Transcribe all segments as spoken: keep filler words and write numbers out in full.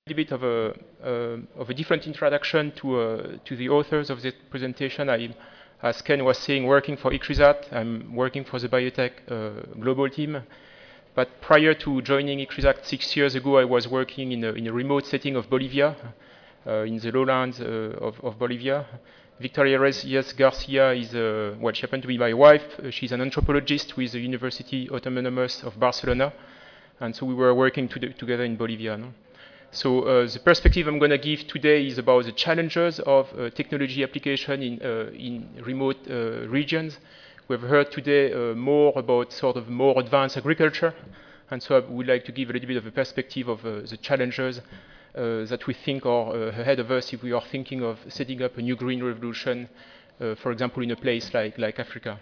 A bit of a uh, of a different introduction to uh, to the authors of this presentation. I, as Ken was saying, working for ICRISAT. I'm working for the biotech uh, global team. But prior to joining ICRISAT six years ago, I was working in a, in a remote setting of Bolivia, uh, in the lowlands uh, of, of Bolivia. Victoria Reyes Garcia is, uh, well, she happened to be my wife. Uh, she's an anthropologist with the University Autonomous of Barcelona. And so we were working to together in Bolivia. No? So uh, the perspective I'm going to give today is about the challenges of uh, technology application in, uh, in remote uh, regions. We've heard today uh, more about sort of more advanced agriculture, and so I would like to give a little bit of a perspective of uh, the challenges uh, that we think are uh, ahead of us if we are thinking of setting up a new green revolution, uh, for example, in a place like, like Africa.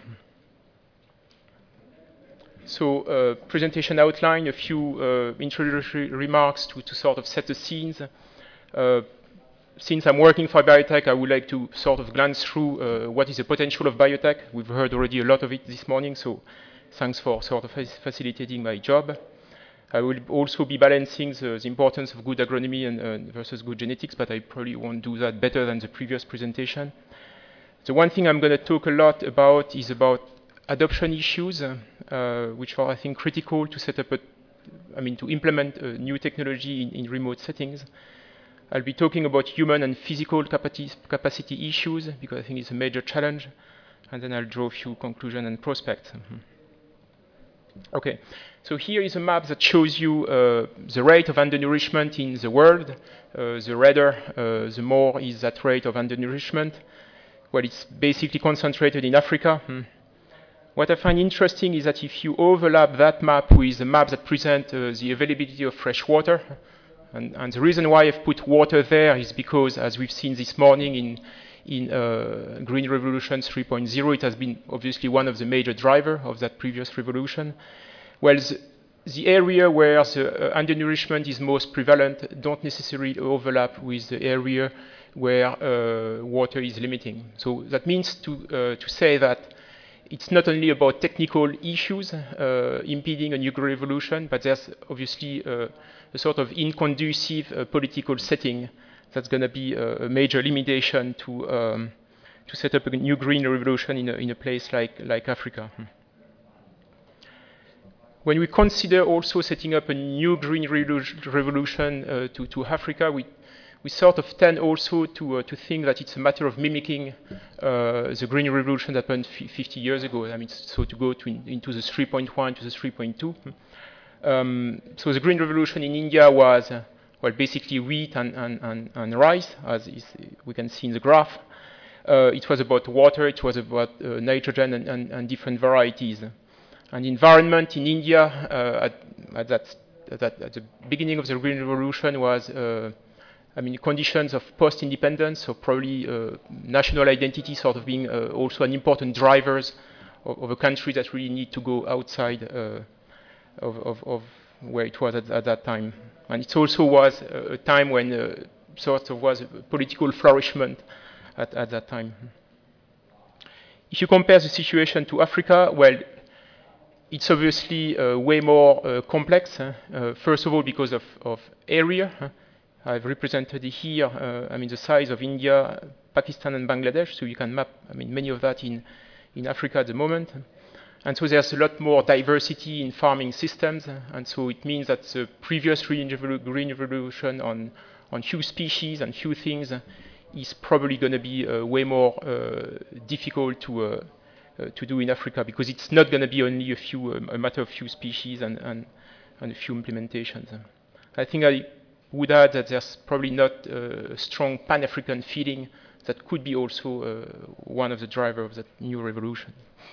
So, uh, presentation outline, a few uh, introductory remarks to, to sort of set the scenes. Uh, since I'm working for biotech, I would like to sort of glance through uh, what is the potential of biotech. We've heard already a lot of it this morning, so thanks for sort of facilitating my job. I will also be balancing the, the importance of good agronomy and, uh, versus good genetics, but I probably won't do that better than the previous presentation. The one thing I'm going to talk a lot about is about adoption issues, uh, which are, I think, critical to set up a, I mean, to implement a new technology in, in remote settings. I'll be talking about human and physical capacity, capacity issues, because I think it's a major challenge, and then I'll draw a few conclusions and prospects. Mm-hmm. Okay, so here is a map that shows you uh, the rate of undernourishment in the world. Uh, the redder, uh, the more is that rate of undernourishment. Well, it's basically concentrated in Africa. Hmm. What I find interesting is that if you overlap that map with a map that presents uh, the availability of fresh water, and, and the reason why I've put water there is because, as we've seen this morning in, in uh, Green Revolution three point oh, it has been obviously one of the major drivers of that previous revolution. Well, the, the area where the uh, undernourishment is most prevalent don't necessarily overlap with the area where uh, water is limiting. So that means to, uh, to say that it's not only about technical issues uh, impeding a new revolution, but there's obviously uh, a sort of inconducive uh, political setting that's going to be a, a major limitation to um, to set up a new green revolution in a, in a place like, like Africa. When we consider also setting up a new green revolution uh, to, to Africa, we we sort of tend also to, uh, to think that it's a matter of mimicking uh, the Green Revolution that happened fifty years ago. I mean, so to go to in, into the three point one to the three point two. Um, so the Green Revolution in India was, uh, well, basically wheat and, and, and, and rice, as is, we can see in the graph. Uh, it was about water, it was about uh, nitrogen and, and, and different varieties. And environment in India uh, at, at, that, at, that, at the beginning of the Green Revolution was uh, I mean, conditions of post-independence, so probably uh, national identity sort of being uh, also an important drivers of, of a country that really need to go outside uh, of, of, of where it was at, at that time. And it also was a, a time when uh, sort of was a political flourishment at, at that time. If you compare the situation to Africa, well, it's obviously uh, way more uh, complex. Uh, first of all, because of, of area. Huh? I've represented here, uh, I mean, the size of India, Pakistan, and Bangladesh, so you can map, I mean, many of that in, in Africa at the moment. And so there's a lot more diversity in farming systems, and so it means that the previous green revolution on, on few species and few things is probably going to be uh, way more uh, difficult to, uh, uh, to do in Africa, because it's not going to be only a few, um, a matter of few species and, and, and a few implementations. I think I would add that there's probably not uh, a strong Pan-African feeling that could be also uh, one of the drivers of that new revolution.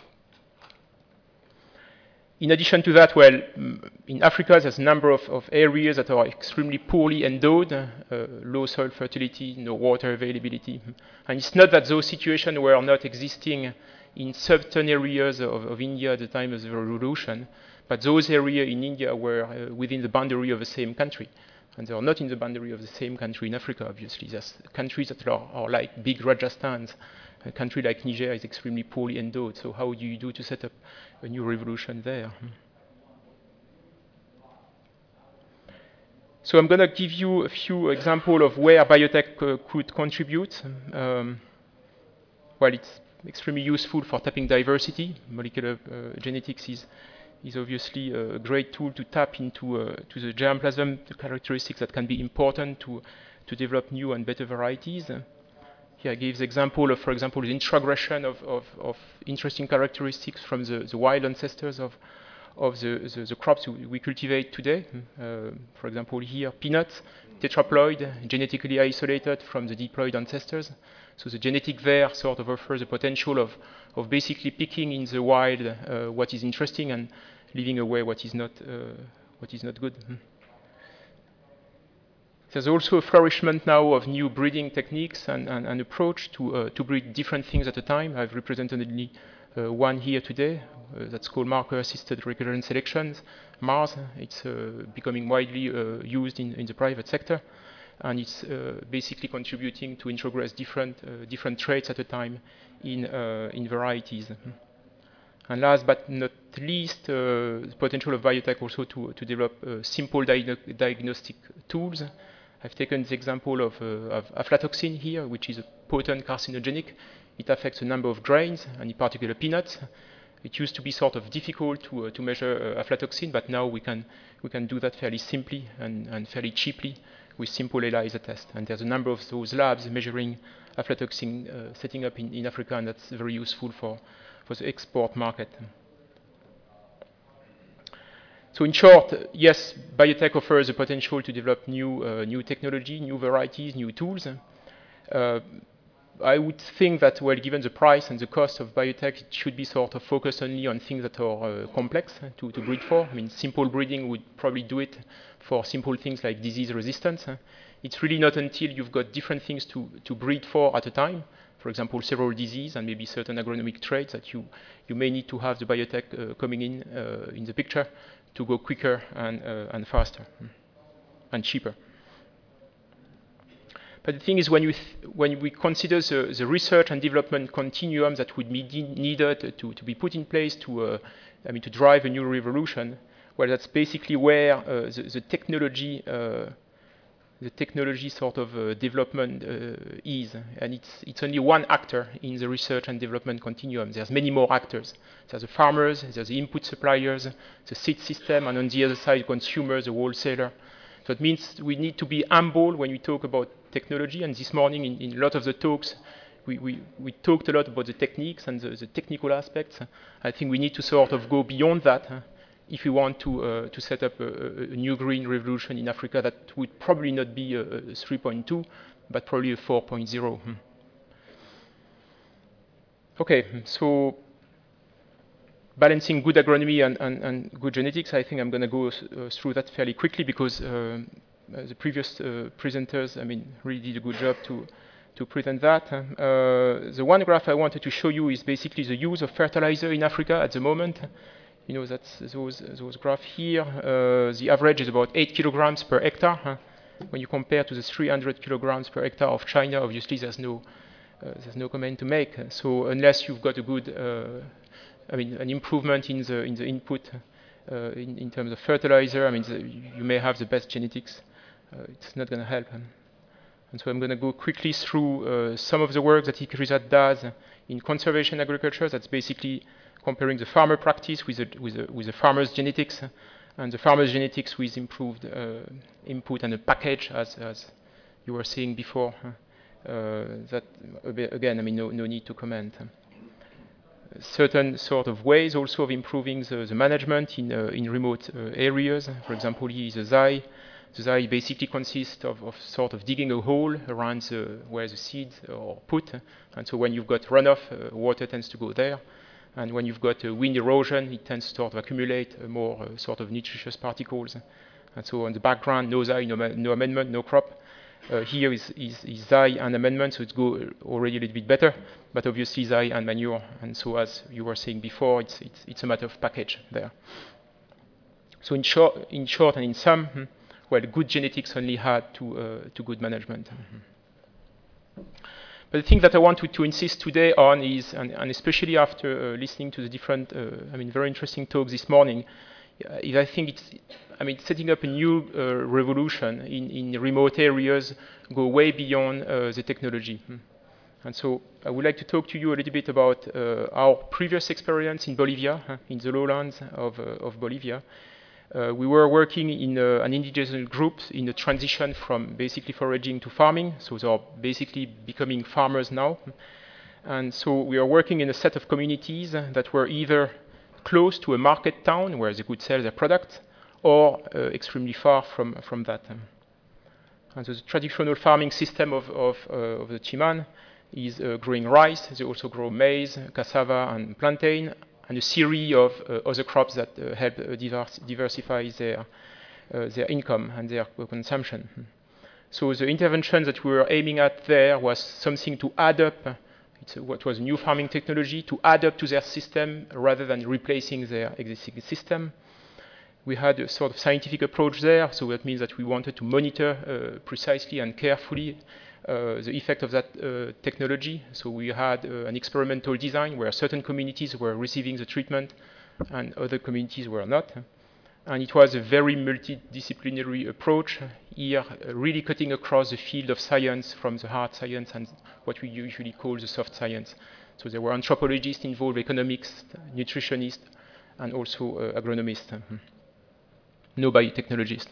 In addition to that, well, in Africa, there's a number of, of areas that are extremely poorly endowed, uh, low soil fertility, no water availability. And it's not that those situations were not existing in certain areas of, of India at the time of the revolution, but those areas in India were uh, within the boundary of the same country. And they are not in the boundary of the same country in Africa, obviously. There's countries that are, are like big Rajasthans. A country like Niger is extremely poorly endowed. So how do you do to set up a new revolution there? So I'm going to give you a few examples of where biotech uh, could contribute. Um, well, it's extremely useful for tapping diversity. Molecular uh, genetics is, is obviously a great tool to tap into uh, to the germplasm, the characteristics that can be important to, to develop new and better varieties. Here I give the example of, for example, the introgression of, of, of interesting characteristics from the, the wild ancestors of, of the, the, the crops we cultivate today. Uh, for example, here, peanuts, tetraploid, genetically isolated from the diploid ancestors. So the genetic there sort of offers the potential of, of basically picking in the wild uh, what is interesting and leaving away what is not, uh, what is not good. There's also a flourishment now of new breeding techniques and, and, and approach to, uh, to breed different things at a time. I've represented only uh, one here today. Uh, that's called marker-assisted recurrent selections, MARS. It's uh, becoming widely uh, used in, in the private sector, and it's uh, basically contributing to introgress different, uh, different traits at a time in, uh, in varieties. And last but not least, uh, the potential of biotech also to, to develop uh, simple diagno diagnostic tools. I've taken the example of, uh, of aflatoxin here, which is a potent carcinogenic. It affects a number of grains, and in particular peanuts. It used to be sort of difficult to, uh, to measure uh, aflatoxin, but now we can, we can do that fairly simply and, and fairly cheaply with simple ELISA tests. And there's a number of those labs measuring aflatoxin uh, setting up in, in Africa, and that's very useful for, for the export market. So in short, yes, biotech offers the potential to develop new, uh, new technology, new varieties, new tools. Uh, I would think that, well, given the price and the cost of biotech, it should be sort of focused only on things that are uh, complex to, to breed for. I mean, simple breeding would probably do it for simple things like disease resistance. It's really not until you've got different things to, to breed for at a time, for example, several diseases and maybe certain agronomic traits, that you, you may need to have the biotech uh, coming in uh, in the picture to go quicker and, uh, and faster and cheaper. But the thing is, when, you th when we consider the, the research and development continuum that would be needed to, to be put in place to, uh, I mean, to drive a new revolution, well, that's basically where uh, the, the technology, uh, the technology sort of uh, development uh, is, and it's it's only one actor in the research and development continuum. There's many more actors. There's the farmers, there's the input suppliers, the seed system, and on the other side, consumers, the wholesaler. So it means we need to be humble when we talk about technology. And this morning, in, in a lot of the talks, we, we, we talked a lot about the techniques and the, the technical aspects. I think we need to sort of go beyond that uh, if we want to, uh, to set up a, a new green revolution in Africa that would probably not be a, a three point two, but probably a four point oh. Hmm. Okay, so balancing good agronomy and, and, and good genetics, I think I'm going to go uh, through that fairly quickly because uh, the previous uh, presenters, I mean, really did a good job to, to present that. Uh, the one graph I wanted to show you is basically the use of fertilizer in Africa at the moment. You know, that's those, those graphs here. Uh, the average is about eight kilograms per hectare. Huh? When you compare to the three hundred kilograms per hectare of China, obviously there's no, uh, there's no comment to make. So unless you've got a good uh, I mean, an improvement in the in the input uh, in, in terms of fertilizer. I mean, the, you may have the best genetics. Uh, it's not going to help. Um, and so I'm going to go quickly through uh, some of the work that ICRISAT does in conservation agriculture. That's basically comparing the farmer practice with the, with the, with the farmer's genetics, and the farmer's genetics with improved uh, input and a package, as, as you were saying before. Uh, that, again, I mean, no, no need to comment. Certain sort of ways also of improving the, the management in, uh, in remote uh, areas. For example, here is a Z I. The Z I basically consists of, of sort of digging a hole around the, where the seeds are put. And so when you've got runoff, uh, water tends to go there. And when you've got uh, wind erosion, it tends to sort of accumulate uh, more uh, sort of nutritious particles. And so on the background, no Z I, no, no amendment, no crop. Uh, here is, is, is Z I and amendment, so it's go already a little bit better, but obviously Z I and manure, and so as you were saying before, it's, it's, it's a matter of package there. So in short, in short and in sum, hmm, well, good genetics only had to, uh, to good management. Mm-hmm. But the thing that I want to, to insist today on is, and, and especially after uh, listening to the different, uh, I mean, very interesting talks this morning, is I think it's, I mean, setting up a new uh, revolution in, in remote areas, go way beyond uh, the technology. And so I would like to talk to you a little bit about uh, our previous experience in Bolivia, uh, in the lowlands of, uh, of Bolivia. Uh, we were working in uh, an indigenous group in a transition from basically foraging to farming, so they are basically becoming farmers now. And so we are working in a set of communities that were either close to a market town where they could sell their products, or uh, extremely far from, from that. And so the traditional farming system of, of, uh, of the Chiman is uh, growing rice. They also grow maize, cassava, and plantain, and a series of uh, other crops that uh, help uh, divers diversify their, uh, their income and their uh, consumption. So the intervention that we were aiming at there was something to add up, uh, it's a, what was a new farming technology, to add up to their system rather than replacing their existing system. We had a sort of scientific approach there, so that means that we wanted to monitor uh, precisely and carefully Uh, the effect of that uh, technology. So we had uh, an experimental design where certain communities were receiving the treatment and other communities were not. And it was a very multidisciplinary approach here, uh, really cutting across the field of science from the hard science and what we usually call the soft science. So there were anthropologists involved, economists, nutritionists, and also uh, agronomists. Mm-hmm. No biotechnologists.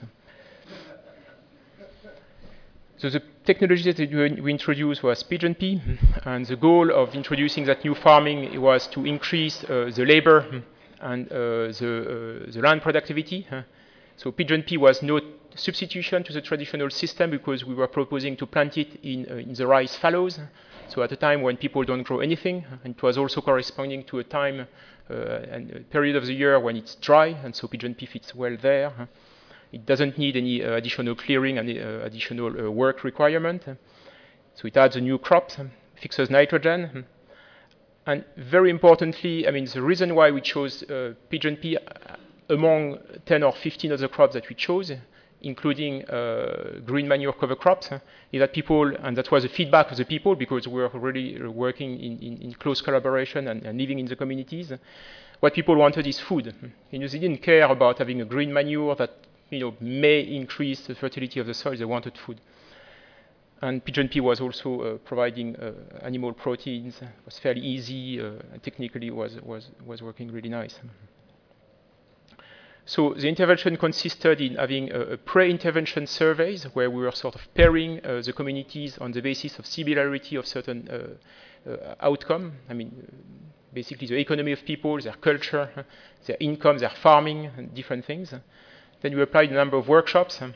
So the technology that we introduced was Pigeon Pea, and the goal of introducing that new farming was to increase uh, the labor and uh, the, uh, the land productivity. So Pigeon Pea was no substitution to the traditional system because we were proposing to plant it in, uh, in the rice fallows. So at a time when people don't grow anything, and it was also corresponding to a time uh, and a period of the year when it's dry, and so Pigeon Pea fits well there. It doesn't need any uh, additional clearing and uh, additional uh, work requirement. So it adds a new crop, fixes nitrogen. And very importantly, I mean, the reason why we chose uh, Pigeon Pea among ten or fifteen other crops that we chose, including uh, green manure cover crops, is that people, and that was the feedback of the people, because we were really working in, in, in close collaboration and, and living in the communities, what people wanted is food. You know, they didn't care about having a green manure that you know, may increase the fertility of the soil. They wanted food. And Pigeon Pea was also uh, providing uh, animal proteins. It was fairly easy, uh, and technically was, was, was working really nice. So the intervention consisted in having a, a pre-intervention surveys where we were sort of pairing uh, the communities on the basis of similarity of certain uh, uh, outcome. I mean, basically the economy of people, their culture, their income, their farming, and different things. Then we applied a number of workshops, um,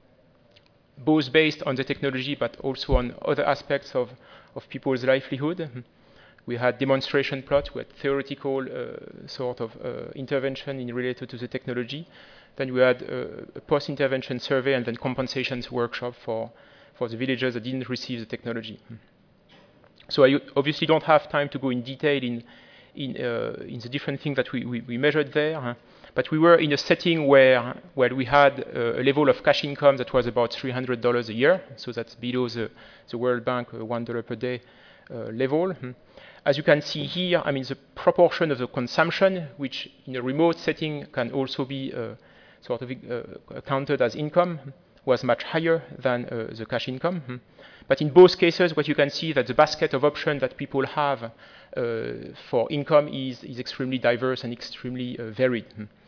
both based on the technology but also on other aspects of, of people's livelihood. We had demonstration plots, we had theoretical uh, sort of uh, intervention in related to the technology. Then we had uh, a post-intervention survey and then compensations workshop for, for the villagers that didn't receive the technology. So I obviously don't have time to go in detail in, in, uh, in the different things that we, we, we measured there. Huh? But we were in a setting where, where we had uh, a level of cash income that was about three hundred dollars a year. So that's below the, the World Bank uh, one dollar per day uh, level. As you can see here, I mean, the proportion of the consumption, which in a remote setting can also be uh, sort of uh, counted as income, was much higher than uh, the cash income. But in both cases, what you can see that the basket of options that people have uh, for income is, is extremely diverse and extremely uh, varied.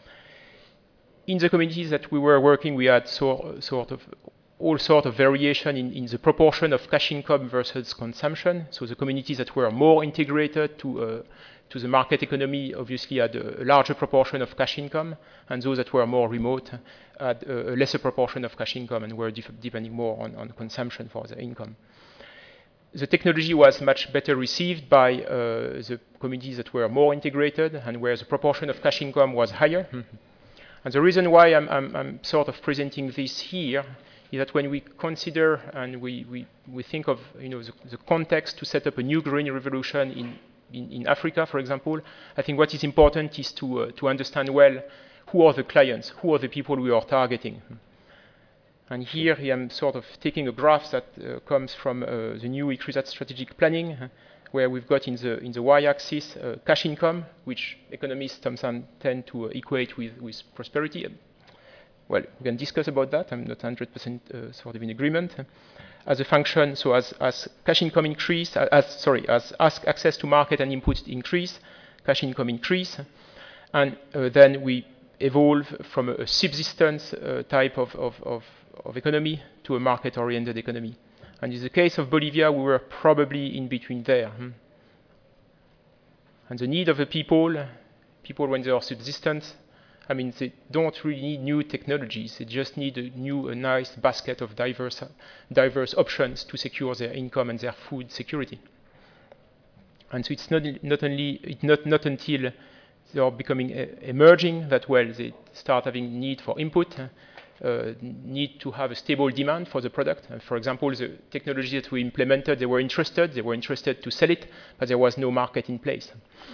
In the communities that we were working, we had so, sort of all sort of variation in, in the proportion of cash income versus consumption. So the communities that were more integrated to, uh, to the market economy obviously had a larger proportion of cash income, and those that were more remote had a lesser proportion of cash income and were depending more on, on consumption for their income. The technology was much better received by uh, the communities that were more integrated and where the proportion of cash income was higher. And the reason why I'm, I'm, I'm sort of presenting this here is that when we consider and we, we, we think of you know, the, the context to set up a new green revolution in, in, in Africa, for example, I think what is important is to, uh, to understand well who are the clients, who are the people we are targeting. And here I am sort of taking a graph that uh, comes from uh, the new ICRISAT strategic planning, where we've got in the in the y-axis uh, cash income, which economists sometimes tend to uh, equate with, with prosperity. Well, we can discuss about that. I'm not one hundred percent uh, sort of in agreement. As a function, so as, as cash income increase, as sorry, as, as access to market and input increase, cash income increase, and uh, then we evolve from a, a subsistence uh, type of, of, of, of economy to a market-oriented economy. And in the case of Bolivia, we were probably in between there. Hmm? And the need of the people, people when they are subsistence, I mean, they don't really need new technologies. They just need a new, a nice basket of diverse, diverse options to secure their income and their food security. And so it's not, not only, it's not, not until they are becoming uh, emerging that, well, they start having need for input, uh, need to have a stable demand for the product. And for example, the technology that we implemented, they were interested, they were interested to sell it, but there was no market in place.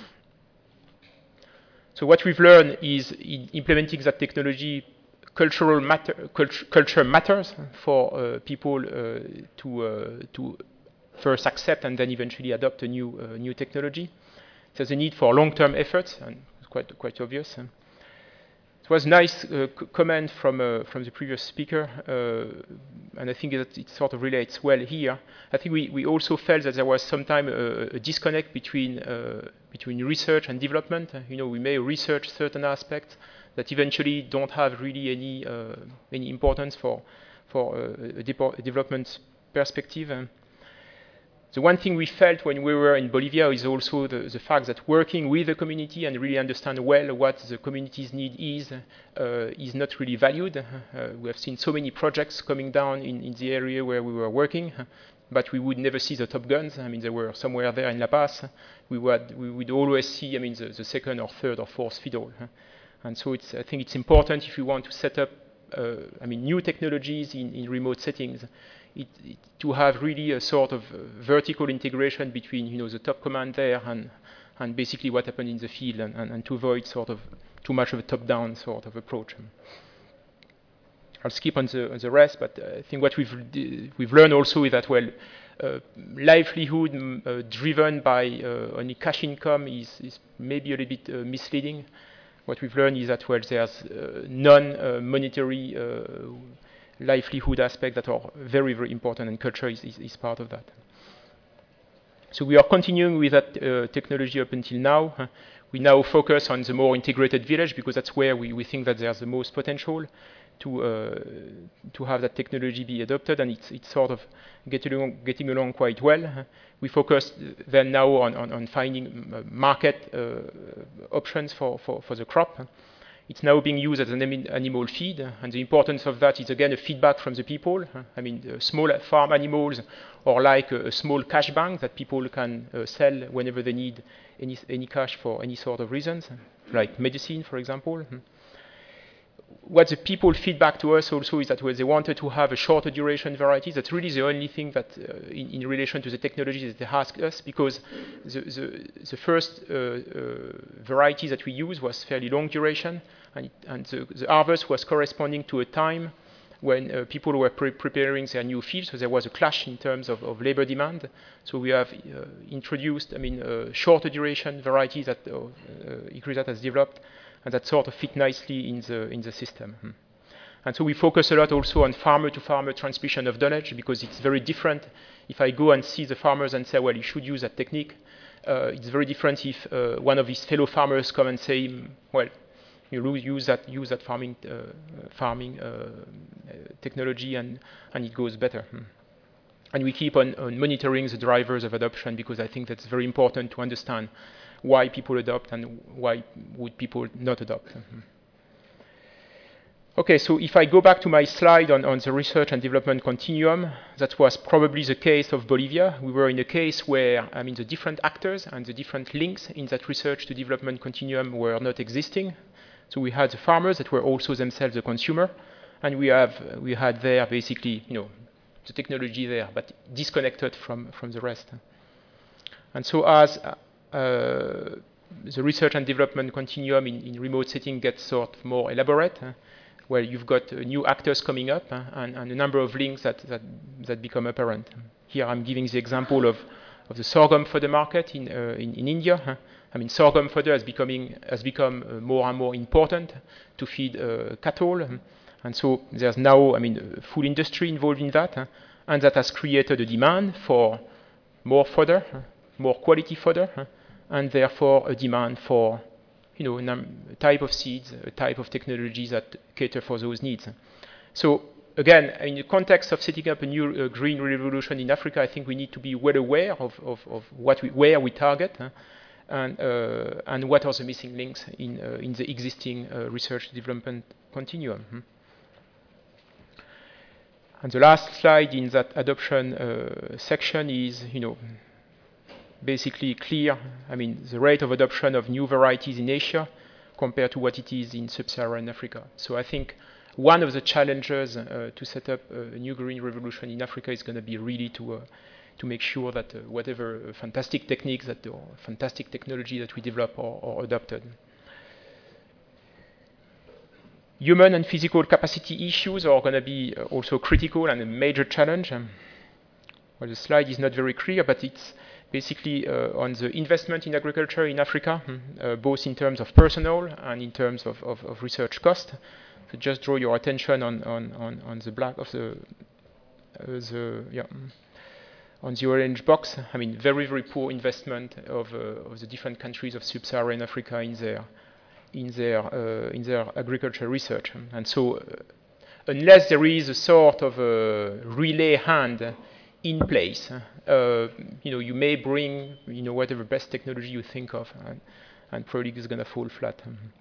So what we've learned is in implementing that technology, cultural matter, cult culture matters for uh, people uh, to, uh, to first accept and then eventually adopt a new, uh, new technology. There's a need for long-term efforts, and it's quite, quite obvious. It was a nice uh, comment from, uh, from the previous speaker, uh, and I think that it sort of relates well here. I think we, we also felt that there was sometimes a, a disconnect between, uh, between research and development. You know, we may research certain aspects that eventually don't have really any, uh, any importance for, for uh, a, a development perspective. The one thing we felt when we were in Bolivia is also the, the fact that working with the community and really understand well what the community's need is, uh, is not really valued. Uh, we have seen so many projects coming down in, in the area where we were working, but we would never see the top guns. I mean, they were somewhere there in La Paz. We would, we would always see, I mean, the, the second or third or fourth fiddle. And so it's, I think it's important if you want to set up, uh, I mean, new technologies in, in remote settings, It, it, to have really a sort of uh, vertical integration between, you know, the top command there and, and basically what happened in the field, and, and, and to avoid sort of too much of a top-down sort of approach. I'll skip on the, on the rest, but I think what we've, we've learned also is that, well, uh, livelihood uh, driven by uh, only cash income is, is maybe a little bit uh, misleading. What we've learned is that, well, there's uh, non-monetary uh, livelihood aspects that are very, very important, and culture is, is, is part of that. So we are continuing with that uh, technology up until now. Uh, we now focus on the more integrated village because that's where we, we think that there's the most potential to uh, to have that technology be adopted, and it's, it's sort of getting along, getting along quite well. Uh, we focus then now on, on, on finding market uh, options for, for, for the crop. It's now being used as an animal feed, and the importance of that is again a feedback from the people. I mean, uh, small farm animals are like a, a small cash bank that people can uh, sell whenever they need any, any cash for any sort of reasons, like medicine, for example. What the people feedback to us also is that well, they wanted to have a shorter duration varieties. That's really the only thing that, uh, in, in relation to the technology that they asked us, because the, the, the first uh, uh, variety that we used was fairly long duration, and, it, and the, the harvest was corresponding to a time when uh, people were pre preparing their new fields, so there was a clash in terms of, of labor demand. So we have uh, introduced, I mean, uh, shorter duration varieties that uh, uh, ICRISAT has developed, and that sort of fit nicely in the in the system. Hmm. And so we focus a lot also on farmer-to-farmer transmission of knowledge, because it's very different. If I go and see the farmers and say, well, you should use that technique, uh, it's very different if uh, one of his fellow farmers come and say, well, you use that use that farming uh, farming uh, technology, and and it goes better. Hmm. And we keep on, on monitoring the drivers of adoption, because I think that's very important to understand why people adopt and why would people not adopt. Mm-hmm. Okay, so if I go back to my slide on, on the research and development continuum, that was probably the case of Bolivia. We were in a case where, I mean, the different actors and the different links in that research to development continuum were not existing. So we had the farmers that were also themselves the consumer, and we have we had there basically, you know, the technology there, but disconnected from, from the rest. And so as Uh, the research and development continuum in, in remote setting gets sort of more elaborate, uh, where you've got uh, new actors coming up, uh, and, and a number of links that, that, that become apparent. Here I'm giving the example of, of the sorghum fodder market in, uh, in, in India. I mean, sorghum fodder has, becoming, has become uh, more and more important to feed uh, cattle. And so there's now, I mean, a full industry involved in that. And that has created a demand for more fodder, more quality fodder, and therefore a demand for, you know, a type of seeds, a type of technologies that cater for those needs. So again, in the context of setting up a new uh, green revolution in Africa, I think we need to be well aware of, of, of what we, where we target uh, and, uh, and what are the missing links in, uh, in the existing uh, research development continuum. Hmm. And the last slide in that adoption uh, section is, you know, basically clear, I mean, the rate of adoption of new varieties in Asia compared to what it is in sub-Saharan Africa. So I think one of the challenges uh, to set up a new green revolution in Africa is going to be really to uh, to make sure that uh, whatever uh, fantastic techniques that or fantastic technology that we develop are, are adopted. Human and physical capacity issues are going to be uh, also critical and a major challenge. Um, well, the slide is not very clear, but it's basically uh, on the investment in agriculture in Africa, uh, both in terms of personnel and in terms of, of, of research cost. So just draw your attention on, on, on, on the black of the, uh, the yeah, on the orange box. I mean, very, very poor investment of, uh, of the different countries of sub-Saharan Africa in their in their uh, in their agriculture research. And so, uh, unless there is a sort of a relay hand in place, uh, you know, you may bring, you know, whatever best technology you think of, and, and probably it's going to fall flat.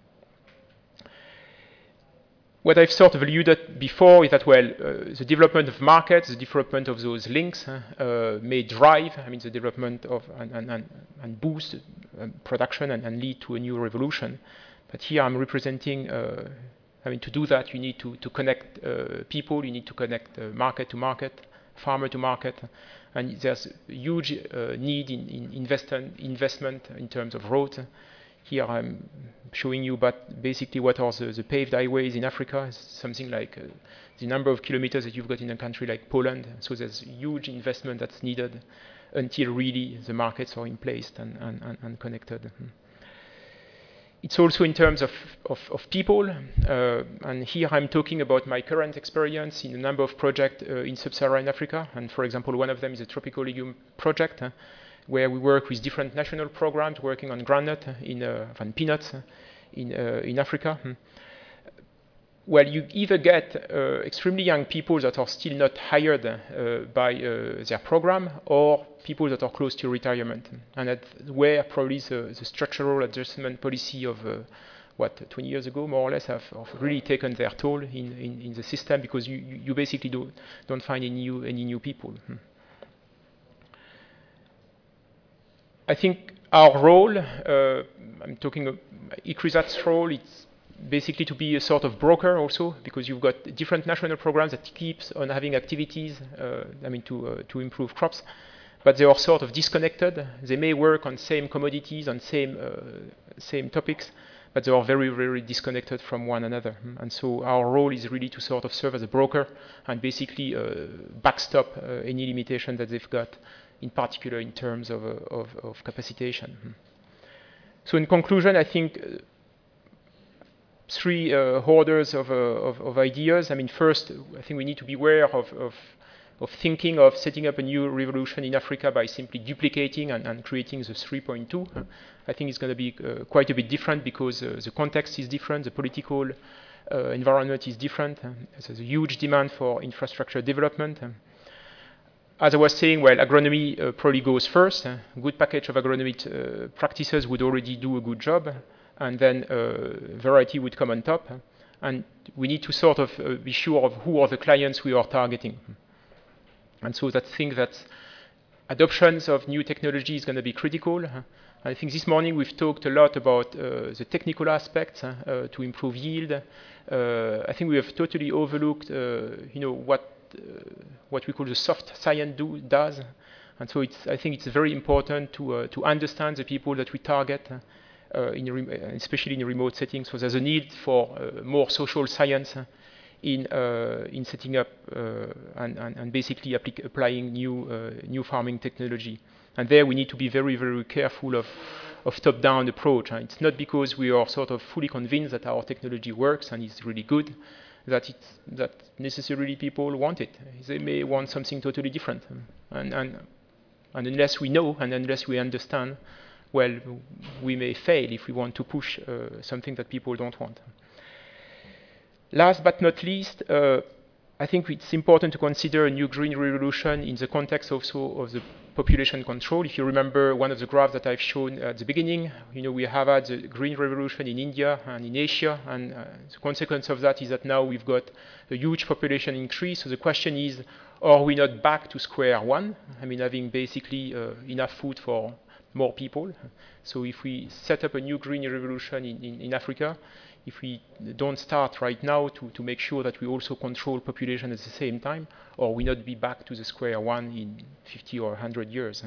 What I've sort of alluded before is that, well, uh, the development of markets, the development of those links uh, may drive, I mean, the development of and, and, and, and boost um, production and, and lead to a new revolution. But here I'm representing, uh, I mean, to do that, you need to, to connect uh, people, you need to connect uh, market to market, farmer to market, and there's a huge uh, need in, in invest investment in terms of roads. Here I'm showing you but basically what are the, the paved highways in Africa. It's something like uh, the number of kilometers that you've got in a country like Poland. So there's huge investment that's needed until really the markets are in place and, and, and, and connected. It's also in terms of, of, of people, uh, and here I'm talking about my current experience in a number of projects uh, in sub-Saharan Africa, and for example, one of them is a tropical legume project, uh, where we work with different national programs working on groundnut in uh, and peanuts in, uh, in Africa. Well, you either get uh, extremely young people that are still not hired uh, by uh, their program, or people that are close to retirement. And that's where probably the, the structural adjustment policy of, uh, what, twenty years ago, more or less, have, have really taken their toll in, in, in the system, because you, you basically do, don't find any new, any new people. Hmm. I think our role, uh, I'm talking of ICRISAT's role, it's basically to be a sort of broker also, because you've got different national programs that keeps on having activities, uh, I mean, to, uh, to improve crops, but they are sort of disconnected. They may work on same commodities, on same, uh, same topics, but they are very, very disconnected from one another. And so our role is really to sort of serve as a broker and basically uh, backstop uh, any limitation that they've got, in particular in terms of, uh, of, of capacitation. So in conclusion, I think uh, three uh, orders of, uh, of, of ideas. I mean, first, I think we need to be aware of, of, of thinking of setting up a new revolution in Africa by simply duplicating and, and creating the three point two. Uh, I think it's going to be uh, quite a bit different, because uh, the context is different, the political uh, environment is different. Uh, there's a huge demand for infrastructure development. Uh, As I was saying, well, agronomy uh, probably goes first. A good package of agronomic uh, practices would already do a good job, and then uh, variety would come on top. And we need to sort of uh, be sure of who are the clients we are targeting. And so that thing that adoptions of new technology is going to be critical. I think this morning we've talked a lot about uh, the technical aspects uh, to improve yield. Uh, I think we have totally overlooked, uh, you know, what uh, what we call the soft science do, does. And so it's, I think it's very important to uh, to understand the people that we target, uh, in especially in remote settings. So there's a need for uh, more social science in uh, in setting up uh, and, and, and basically applying new uh, new farming technology. And there we need to be very, very careful of of top-down approach. And it's not because we are sort of fully convinced that our technology works and is really good that it's that necessarily people want it. They may want something totally different. And and and unless we know and unless we understand, well, we may fail if we want to push uh, something that people don't want. Last but not least, uh, I think it's important to consider a new green revolution in the context also of the population control. If you remember one of the graphs that I've shown at the beginning, you know, we have had the green revolution in India and in Asia, and uh, the consequence of that is that now we've got a huge population increase. So the question is, are we not back to square one? I mean, having basically uh, enough food for more people. So if we set up a new green revolution in, in, in Africa, if we don't start right now to, to make sure that we also control population at the same time, or we not be back to the square one in fifty or one hundred years.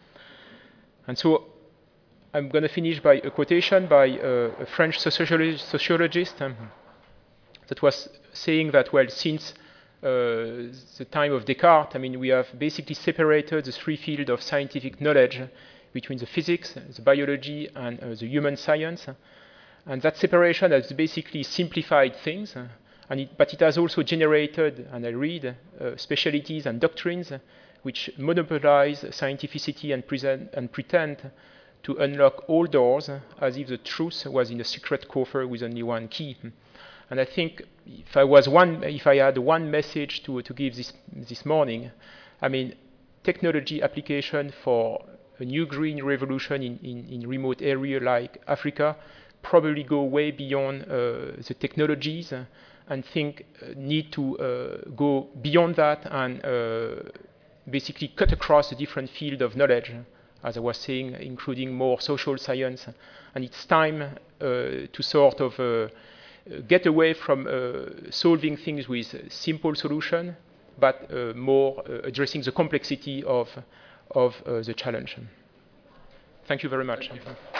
And so I'm going to finish by a quotation by uh, a French sociologist, sociologist um, that was saying that, well, since uh, the time of Descartes, I mean, we have basically separated the three fields of scientific knowledge between the physics, the biology, and uh, the human science. And that separation has basically simplified things, uh, and it, but it has also generated, and I read, uh, specialties and doctrines uh, which monopolize scientificity and, present, and pretend to unlock all doors uh, as if the truth was in a secret coffer with only one key. And I think if I was one, if I had one message to, to give this, this morning, I mean, technology application for a new green revolution in, in, in remote area like Africa probably go way beyond uh, the technologies uh, and think uh, need to uh, go beyond that and uh, basically cut across a different field of knowledge, as I was saying, including more social science. And it's time uh, to sort of uh, get away from uh, solving things with simple solution, but uh, more uh, addressing the complexity of, of uh, the challenge. Thank you very much.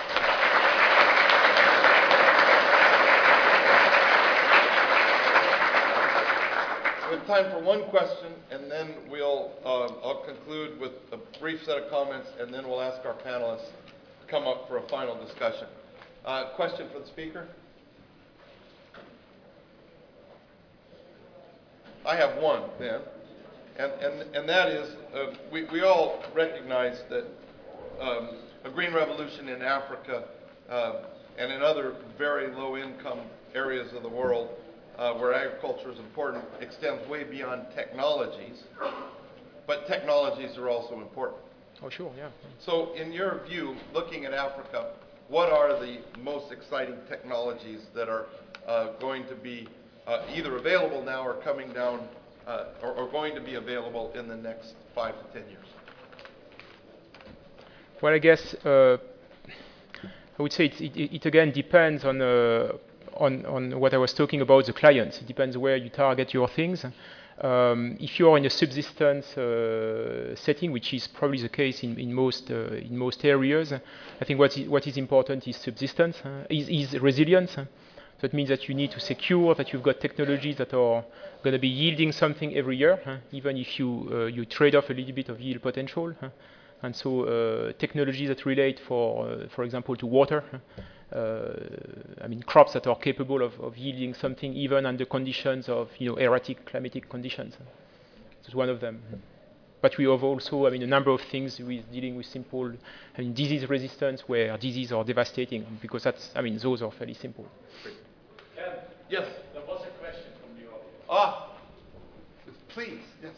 We have time for one question, and then we'll uh, I'll conclude with a brief set of comments, and then we'll ask our panelists to come up for a final discussion. Uh, question for the speaker? I have one, then, and and and that is uh, we we all recognize that um, a green revolution in Africa uh, and in other very low-income areas of the world, Uh, where agriculture is important, extends way beyond technologies, but technologies are also important. Oh, sure, yeah. So in your view, looking at Africa, what are the most exciting technologies that are uh, going to be uh, either available now or coming down, uh, or, or going to be available in the next five to ten years? Well, I guess uh, I would say it, it, it again depends on uh, On, on what I was talking about, the clients. It depends where you target your things. Um, if you are in a subsistence uh, setting, which is probably the case in, in most uh, in most areas, I think what is, what is important is subsistence, uh, is, is resilience. That means that you need to secure that you've got technologies that are going to be yielding something every year, huh? Even if you uh, you trade off a little bit of yield potential. Huh? And so uh, technologies that relate, for uh, for example, to water. Huh? Uh, I mean, crops that are capable of, of yielding something even under conditions of, you know, erratic climatic conditions. It's one of them. But we have also, I mean, a number of things with dealing with simple, I mean, disease resistance, where diseases are devastating, because that's, I mean, those are fairly simple. Ken? Yes. There was a question from the audience. Ah, please, yes.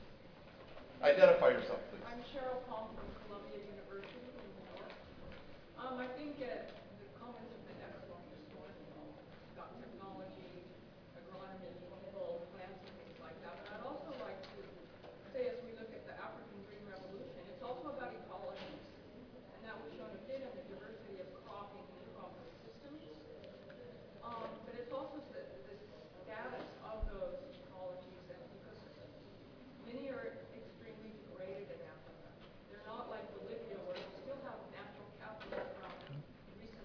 Identify yourself, please. I'm Cheryl Palm from Columbia University in New York. Um, I think uh, the comments have been excellent this morning about technology, agronomy, people, plants, and things like that. But I'd also like to say, as we look at the African Green Revolution, it's also about ecologies. And that was shown a bit in the diversity of cropping and crop systems. Um, but it's also the, the status of those ecologies and ecosystems. Many are extremely degraded in Africa. They're not like Bolivia, where we still have natural capital from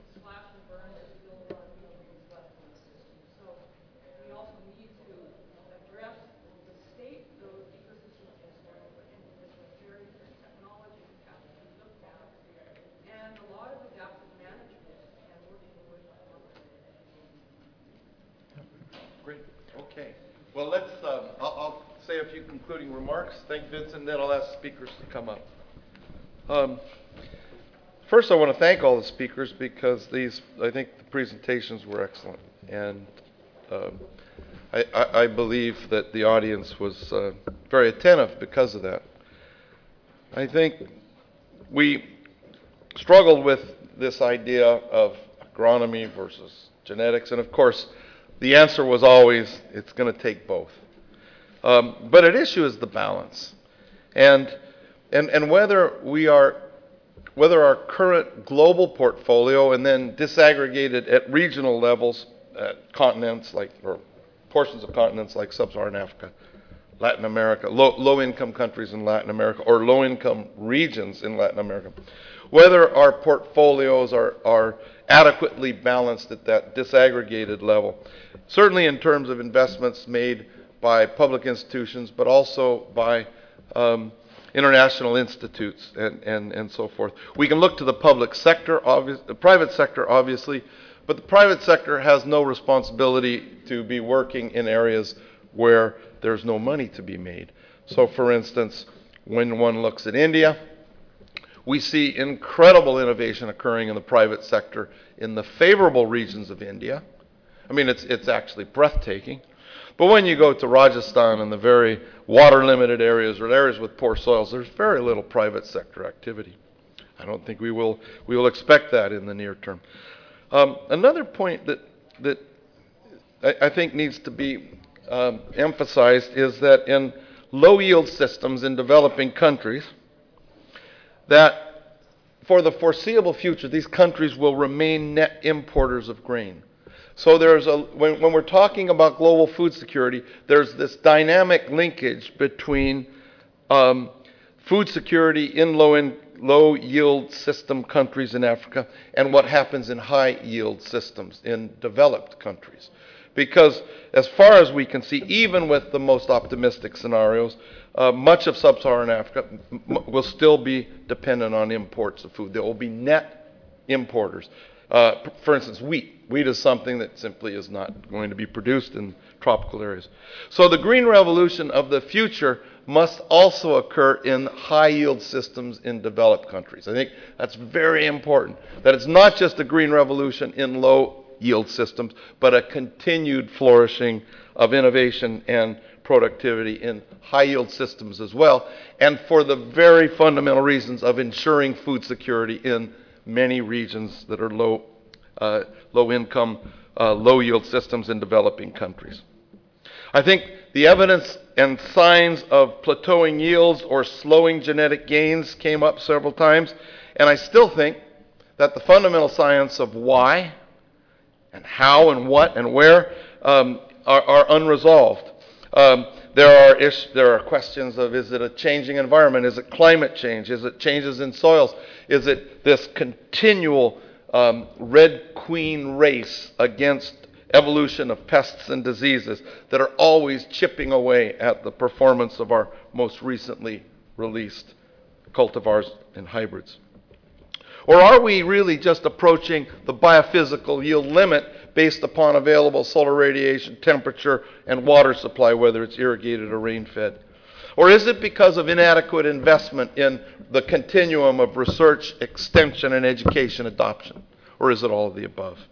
concluding remarks. Thank Vincent, then I'll ask speakers to come up. Um, first, I want to thank all the speakers because these, I think the presentations were excellent. And um, I, I, I believe that the audience was uh, very attentive because of that. I think we struggled with this idea of agronomy versus genetics, and of course, the answer was always, it's going to take both. Um, but at issue is the balance. And, and, and whether we are, whether our current global portfolio and then disaggregated at regional levels, at continents like, or portions of continents like sub-Saharan Africa, Latin America, low, low-income countries in Latin America, or low-income regions in Latin America, whether our portfolios are, are adequately balanced at that disaggregated level, certainly in terms of investments made by public institutions, but also by um, international institutes and, and, and so forth. We can look to the public sector, obvious, the private sector, obviously, but the private sector has no responsibility to be working in areas where there's no money to be made. So, for instance, when one looks at India, we see incredible innovation occurring in the private sector in the favorable regions of India. I mean, it's, it's actually breathtaking. But when you go to Rajasthan and the very water-limited areas or areas with poor soils, there's very little private sector activity. I don't think we will, we will expect that in the near term. Um, another point that, that I, I think needs to be um, emphasized is that in low-yield systems in developing countries, that for the foreseeable future, these countries will remain net importers of grain. So there's a, when, when we're talking about global food security, there's this dynamic linkage between um, food security in low, in, low yield system countries in Africa and what happens in high yield systems in developed countries. Because as far as we can see, even with the most optimistic scenarios, uh, much of sub-Saharan Africa m will still be dependent on imports of food. There will be net importers. Uh, for instance, wheat. Wheat is something that simply is not going to be produced in tropical areas. So the green revolution of the future must also occur in high-yield systems in developed countries. I think that's very important, that it's not just a green revolution in low-yield systems, but a continued flourishing of innovation and productivity in high-yield systems as well, and for the very fundamental reasons of ensuring food security in many regions that are low, uh, low income, uh, low yield systems in developing countries. I think the evidence and signs of plateauing yields or slowing genetic gains came up several times, and I still think that the fundamental science of why and how and what and where um, are, are unresolved. Um, There are, ish, there are questions of, is it a changing environment? Is it climate change? Is it changes in soils? Is it this continual um, Red Queen race against evolution of pests and diseases that are always chipping away at the performance of our most recently released cultivars and hybrids? Or are we really just approaching the biophysical yield limit based upon available solar radiation, temperature, and water supply, whether it's irrigated or rain-fed? Or is it because of inadequate investment in the continuum of research, extension, and education adoption? Or is it all of the above?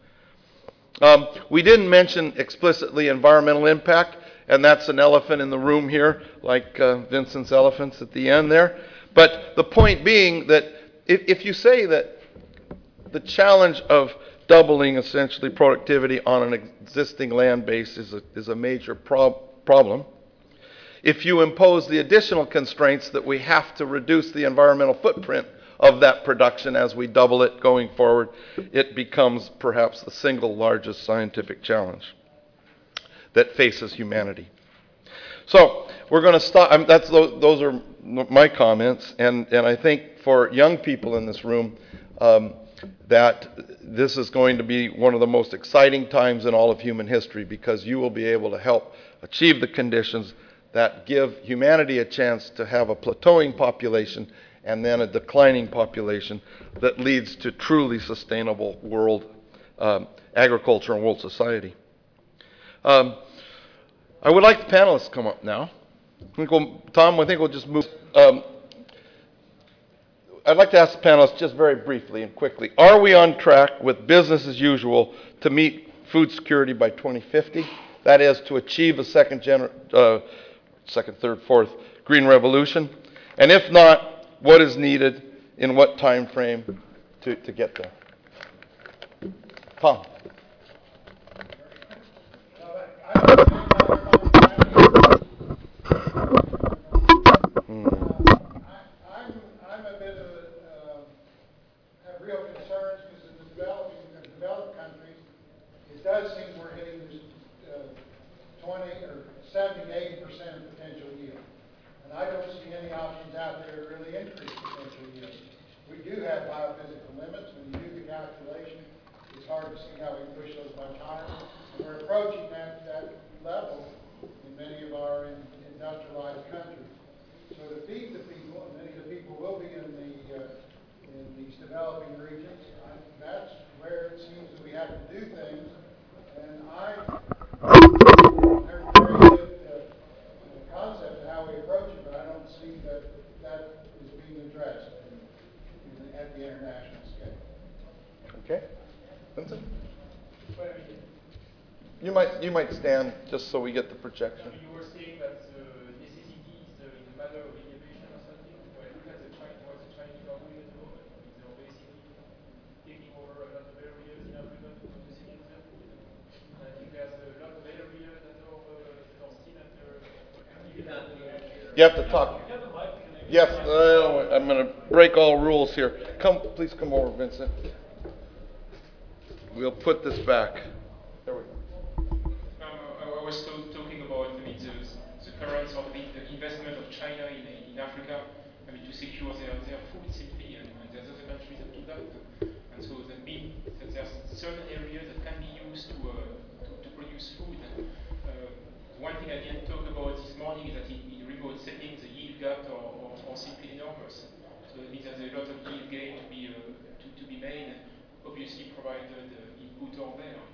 Um, we didn't mention explicitly environmental impact, and that's an elephant in the room here, like uh, Vincent's elephants at the end there. But the point being that if, if you say that the challenge of doubling essentially productivity on an existing land base is a, is a major prob problem, if you impose the additional constraints that we have to reduce the environmental footprint of that production as we double it going forward, it becomes perhaps the single largest scientific challenge that faces humanity. So we're going to stop. I mean, that's, those are my comments, and, and I think for young people in this room, um, that this is going to be one of the most exciting times in all of human history, because you will be able to help achieve the conditions that give humanity a chance to have a plateauing population and then a declining population that leads to truly sustainable world um, agriculture and world society. Um, I would like the panelists to come up now. I think we'll, Tom, I think we'll just move. Um, I'd like to ask the panelists just very briefly and quickly, are we on track with business as usual to meet food security by twenty fifty? That is, to achieve a second, gener- uh, second, third, fourth green revolution? And if not, what is needed in what time frame to, to get there? Tom. I'm, I'm a bit of a, uh, have real concerns because in the developing, in developed countries, it does seem we're hitting this uh, twenty or seventy to eighty percent of potential yield. And I don't see any options out there to really increase potential yield. We do have biophysical limits. When you do the calculation, it's hard to see how we push those much higher. And we're approaching that, that level in many of our in, industrialized countries. So to feed the people, and many of the people will be in the uh, in these developing regions, I, that's where it seems that we have to do things. And I there's a very good uh, concept of how we approach it, but I don't see that that is being addressed in, in, at the international scale. Okay. Vincent? You might, you might stand just so we get the projection. You were saying that the necessity is uh, in the matter of innovation or something. When I look at the China, what the Chinese are doing at the moment, they're basically taking over a lot of areas in Africa to produce against them. And I think there's a lot of areas that are, uh, that are still under. You have to talk. Yes, uh, I'm going to break all rules here. Come, please come over, Vincent. We'll put this back. There we go. Um, I was to, talking about I mean, the, the current sort of the investment of China in, in Africa, I mean, to secure their, their food simply, and, and there's other countries that do that. And so that means that there's certain areas that can be used to, uh, to, to produce food. Uh, one thing I didn't talk about this morning is that in, in remote settings, the yield gap are, are, are simply enormous. So that means there's a lot of yield gain to be, uh, to, to be made, obviously provided uh, input are there.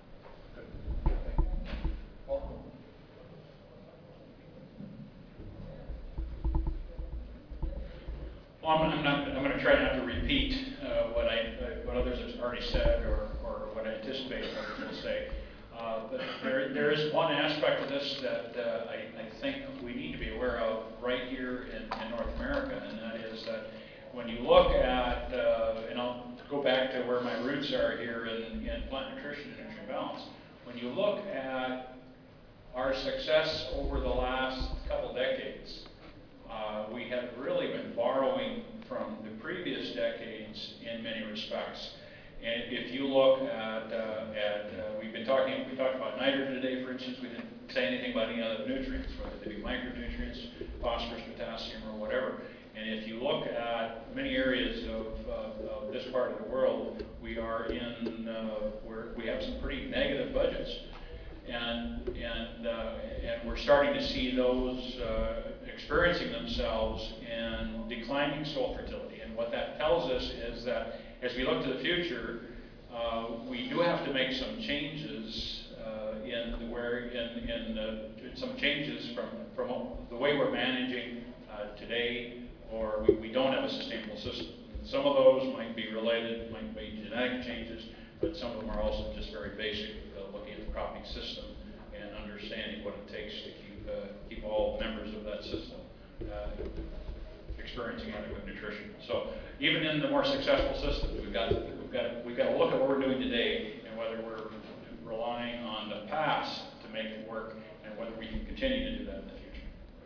Well, I'm, I'm not. I'm going to try not to repeat uh, what I, uh, what others have already said, or, or what I anticipate others will say. Uh, but there, there is one aspect of this that uh, I, I think we need to be aware of right here in, in North America, and that is that when you look at, uh, and I'll go back to where my roots are here in, in plant nutrition and nutrient balance. When you look at our success over the last couple decades, Uh, we have really been borrowing from the previous decades in many respects. And if you look at, uh, at uh, we've been talking, we talked about nitrogen today, for instance. We didn't say anything about any other nutrients, whether they be micronutrients, phosphorus, potassium, or whatever. And if you look at many areas of, uh, of this part of the world, we are in, uh, where we have some pretty negative budgets. And, and, uh, and we're starting to see those uh, experiencing themselves in declining soil fertility. And what that tells us is that as we look to the future, uh, we do have to make some changes uh, in where in, in uh, some changes from, from the way we're managing uh, today, or we, we don't have a sustainable system. Some of those might be related, might be genetic changes, but some of them are also just very basic, uh, looking at the cropping system and understanding what it takes to keep uh, keep all members of that system uh, experiencing adequate nutrition. So even in the more successful systems, we've got we've got we've got to look at what we're doing today and whether we're relying on the past to make it work, and whether we can continue to do that in the future.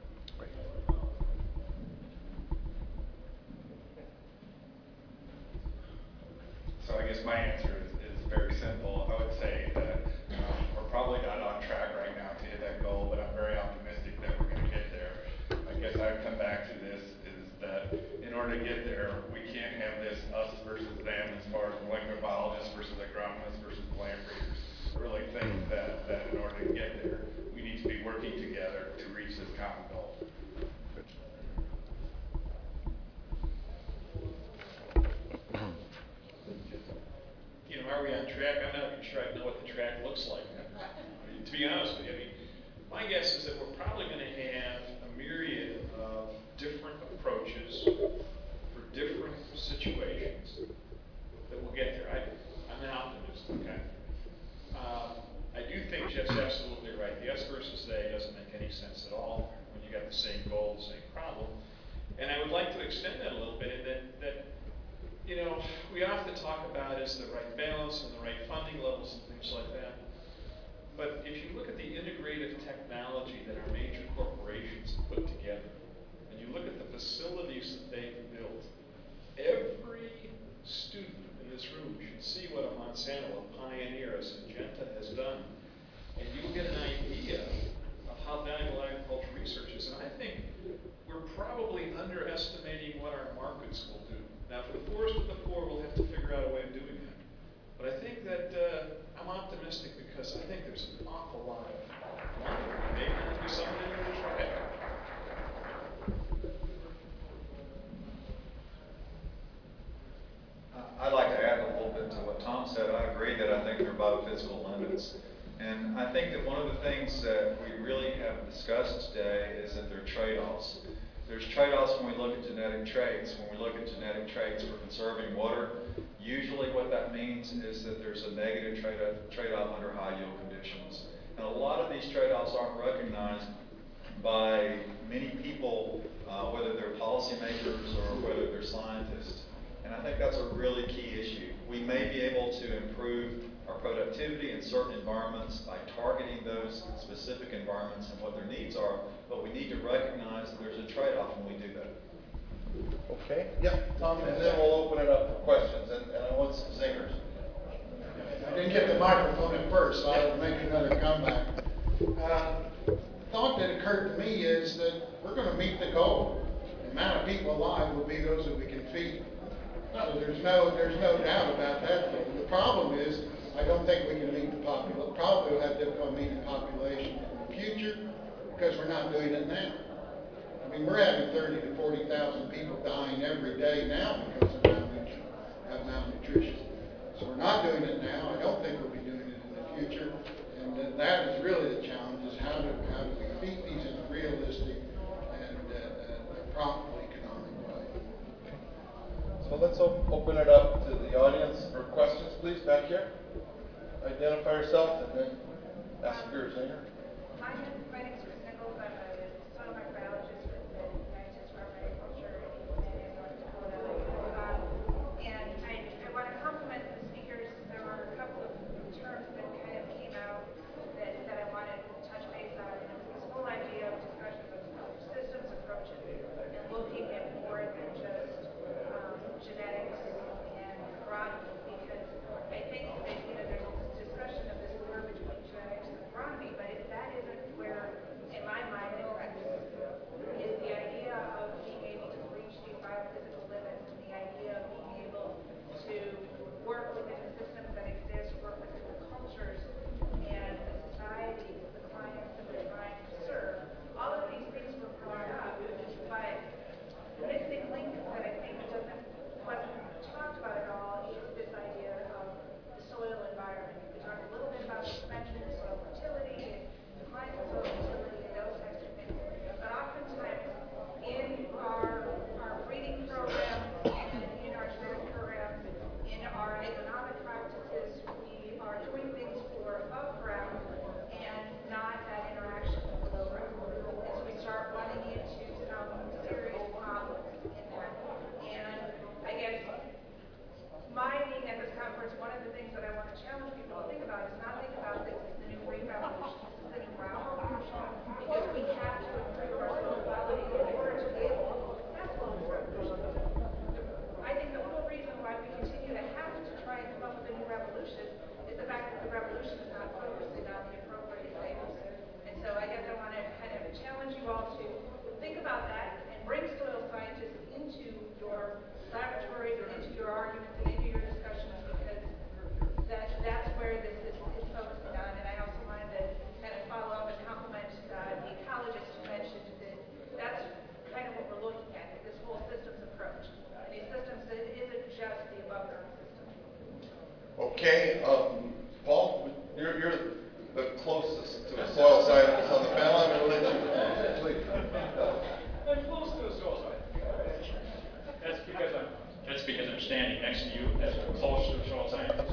So I guess my answer is, is very simple. I would say that um, we're probably not on track right now to hit that goal, but I'm very optimistic that we're going to get there. I guess I would come back to this, is that in order to get there, we can't have this us versus them as far as molecular biologists versus agronomists versus plant breeders. I really think that, that in order to get there, we need to be working together to reach this common goal. You know, are we on track? I'm not even sure I know what the track looks like. I mean, to be honest with you, I mean, my guess is that we're probably going to have a would like to extend that a little bit in that, that, you know, we often talk about is the right balance and the right funding levels and things like that. But if you look at the integrated technology that our major corporations put together, and you look at the facilities that they've built, every student in this room should see what a Monsanto, a Pioneer, a Syngenta has done. And you'll get an idea of how valuable agricultural research is. And I think we're probably underestimating what our markets will do. Now, for the poorest of the poor, we'll have to figure out a way of doing that. But I think that uh, I'm optimistic because I think there's an awful lot of money. Maybe there'll be something to try it. I'd like to add a little bit to what Tom said. I agree that I think there are biophysical limits. And I think that one of the things that we really have discussed today is that there are trade-offs. There's trade-offs when we look at genetic traits. When we look at genetic traits for conserving water, usually what that means is that there's a negative trade-off trade-off under high yield conditions. And a lot of these trade-offs aren't recognized by many people, uh, whether they're policymakers or whether they're scientists. And I think that's a really key issue. We may be able to improve our productivity in certain environments by targeting those specific environments and what their needs are, but we need to recognize that there's a trade-off when we do that. Okay, yep, Tom, and then we'll open it up for questions, and, and I want some singers. I didn't get the microphone at first, so I'll make another comeback. Uh, the thought that occurred to me is that we're going to meet the goal. The amount of people alive will be those that we can feed. So there's no, there's no doubt about that. The problem is, I don't think we can meet the population. Probably we'll have difficulty meeting the population in the future because we're not doing it now. I mean, we're having thirty to forty thousand people dying every day now because of malnutrition. Have malnutrition. So we're not doing it now. I don't think we'll be doing it in the future. And uh, that is really the challenge: is how do how do we feed these in a realistic and uh, uh, profitable economic way. So let's op open it up to the audience for questions, please, back here. Identify yourself and then ask your zinger. My name, my name is Chris Nichols. I'm a soil microbiologist with the United States Department of Agriculture in North Dakota. Um, and I, I want to compliment the speakers. There were a couple of terms that kind of came out that, that I wanted to touch base on. And it was this whole idea of discussions of systems approaches and looking at more than just um, genetics and agronomy, because I think that, you know, there's this discussion of this war between genetics and agronomy, but it, that isn't where, in my mind, it rests, is the idea of being able to reach these biophysical limits and the idea of being able to work within the systems that exist, work within the cultures and the societies, the clients that we're trying to serve. All of these things were brought up, but the missing link that I think doesn't wasn't talked about at all is this idea of the soil environment. We talked a little bit about the prevention of soil fertility and decline of soil fertility and those types of things. But oftentimes in our our breeding programs and in our genetic programs, in our agronomic practices, we are doing things for above ground and not that interaction with below ground. And so we start running into some serious problems in that. And I guess my being at this conference, one of the things that I want to challenge people to think about is not think about this as the new green revolution, this is the new brown revolution, because we have to improve our soil quality in order to be able to be successful in this revolution. I think the whole reason why we continue to have to try and come up with a new revolution is the fact that the revolution is not focusing on the appropriate things. And so I guess I want to kind of challenge you all to think about that and bring soil scientists into your laboratories and into your arguments and into your discussions, because that, that's where this is, is focusing on. And I also wanted to kind of follow up and compliment uh, the ecologist who mentioned that that's kind of what we're looking at, is this whole systems approach. And these systems, it isn't just the above ground system. Okay, um, Paul, you're, you're the closest to a soil scientist on the panel. I'm going to let you please. I'm close to a soil scientist. That's because I'm that's because I'm standing next to you as a close to a soil scientist.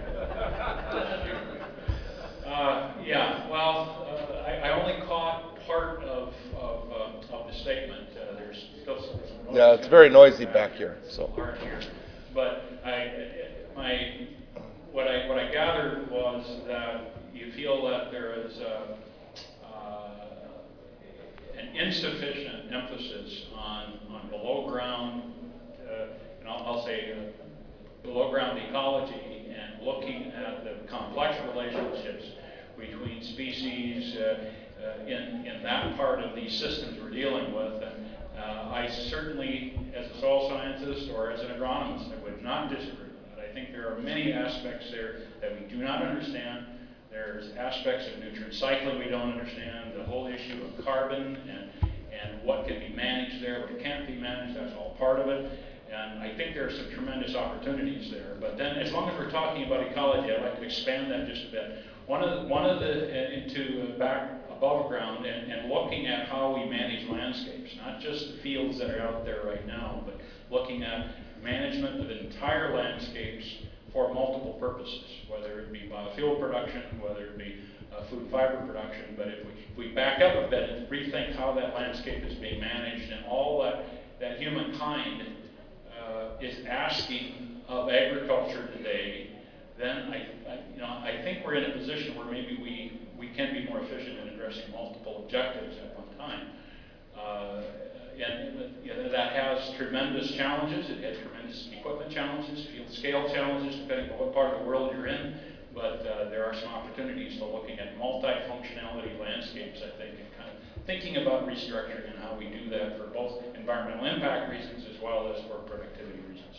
uh, yeah, well, uh, I, I only caught part of of, uh, of the statement. Uh, there's still some, there's an Yeah, it's very noisy back here. So hard here. But I, my, what I what I gathered was that you feel that there is uh, uh, an insufficient emphasis on on below ground, uh, and I'll, I'll say uh, below ground ecology, and looking at the complex relationships between species uh, uh, in in that part of these systems we're dealing with. And uh, I certainly, as a soil scientist or as an agronomist, I would not disagree with that. I think there are many aspects there that we do not understand. There's aspects of nutrient cycling we don't understand, the whole issue of carbon and, and what can be managed there, what can't be managed, that's all part of it. And I think there are some tremendous opportunities there. But then as long as we're talking about ecology, I'd like to expand that just a bit. One of the, one of the uh, into uh, back above ground and, and looking at how we manage landscapes, not just the fields that are out there right now, but looking at management of entire landscapes for multiple purposes, whether it be biofuel production, whether it be uh, food fiber production. But if we, if we back up a bit and rethink how that landscape is being managed and all that, that humankind uh, is asking of agriculture today, then I, I, you know, I think we're in a position where maybe we, we can be more efficient in addressing multiple objectives at one time. Uh, and you know, that has tremendous challenges. It has tremendous equipment challenges, field scale challenges, depending on what part of the world you're in. But uh, there are some opportunities to looking at multi-functionality landscapes, I think, and kind of thinking about restructuring and how we do that for both environmental impact reasons as well as for productivity reasons.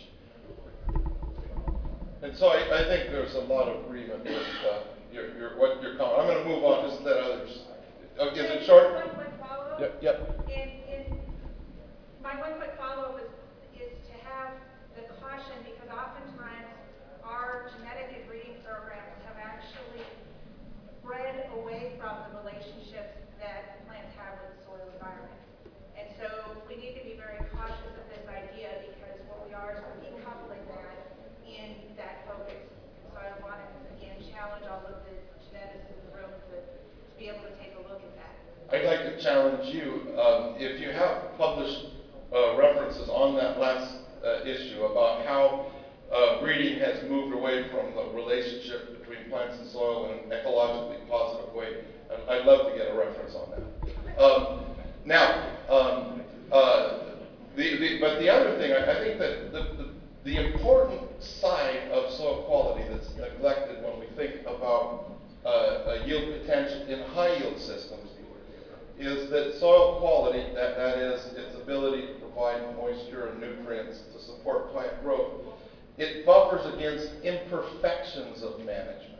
And so I, I think there's a lot of agreement with uh, your, your, what your comment. I'm going to move on, just let others. Oh, is it short? One quick follow-up. Yep. Yep. In, in, my one quick follow-up is, is to have the caution, because oftentimes our genetic and breeding programs have actually bred away from the relationships that plants have with the soil environment. And so we need to be very cautious of this idea, because what we are is we're decoupling that in that focus. So I want to, again, challenge all of the geneticists in the room to, to be able to take a look at that. I'd like to challenge you. Um, if you have published uh, references on that last uh, issue about how uh, breeding has moved away from the relationship between plants and soil in an ecologically positive way, I'd love to get a reference on that. Um, now, um, uh, the, the, but the other thing, I, I think that the, the, the important side of soil quality that's neglected when we think about uh, a yield potential in high yield systems is that soil quality, that, that is its ability to provide moisture and nutrients to support plant growth, it buffers against imperfections of management.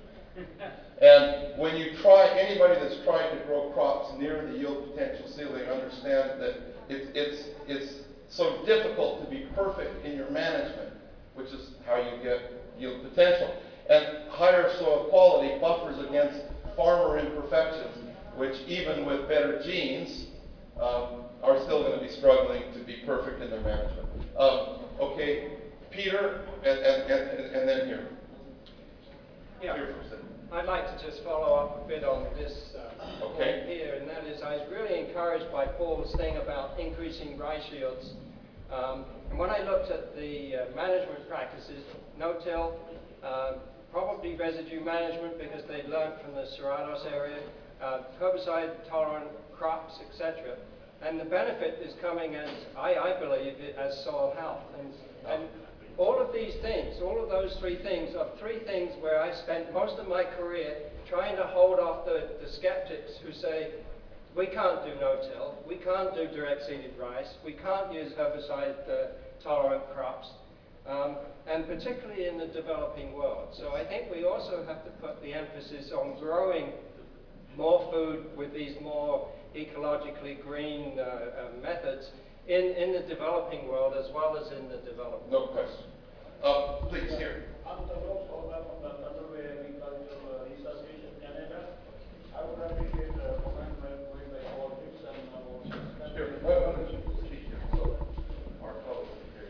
And when you try, anybody that's tried to grow crops near the yield potential ceiling understand that it, it's, it's so difficult to be perfect in your management, which is how you get yield potential. And higher soil quality buffers against farmer imperfections, which even with better genes, um, are still going to be struggling to be perfect in their management. Um, okay, Peter, and, and, and, and then here. Yeah, Here first. I'd like to just follow up a bit on this uh, okay. point here, and that is I was really encouraged by Paul's thing about increasing rice yields. Um, and when I looked at the uh, management practices, no-till, uh, probably residue management because they learned from the Cerrados area, uh, herbicide-tolerant crops, et cetera. And the benefit is coming as, I, I believe, as soil health. And, and all of these things, all of those three things are three things where I spent most of my career trying to hold off the, the skeptics who say, we can't do no-till, we can't do direct-seeded rice, we can't use herbicide-tolerant uh, crops, um, and particularly in the developing world. So I think we also have to put the emphasis on growing more food with these more ecologically green uh, uh, methods in, in the developing world as well as in the developed world. No question. Uh, please, here. I'm the Rose Holder from the Thunder Bay Agriculture Research Station, Canada. I would appreciate a comment made by politics and uh, here. Well, speak here. So, our public here.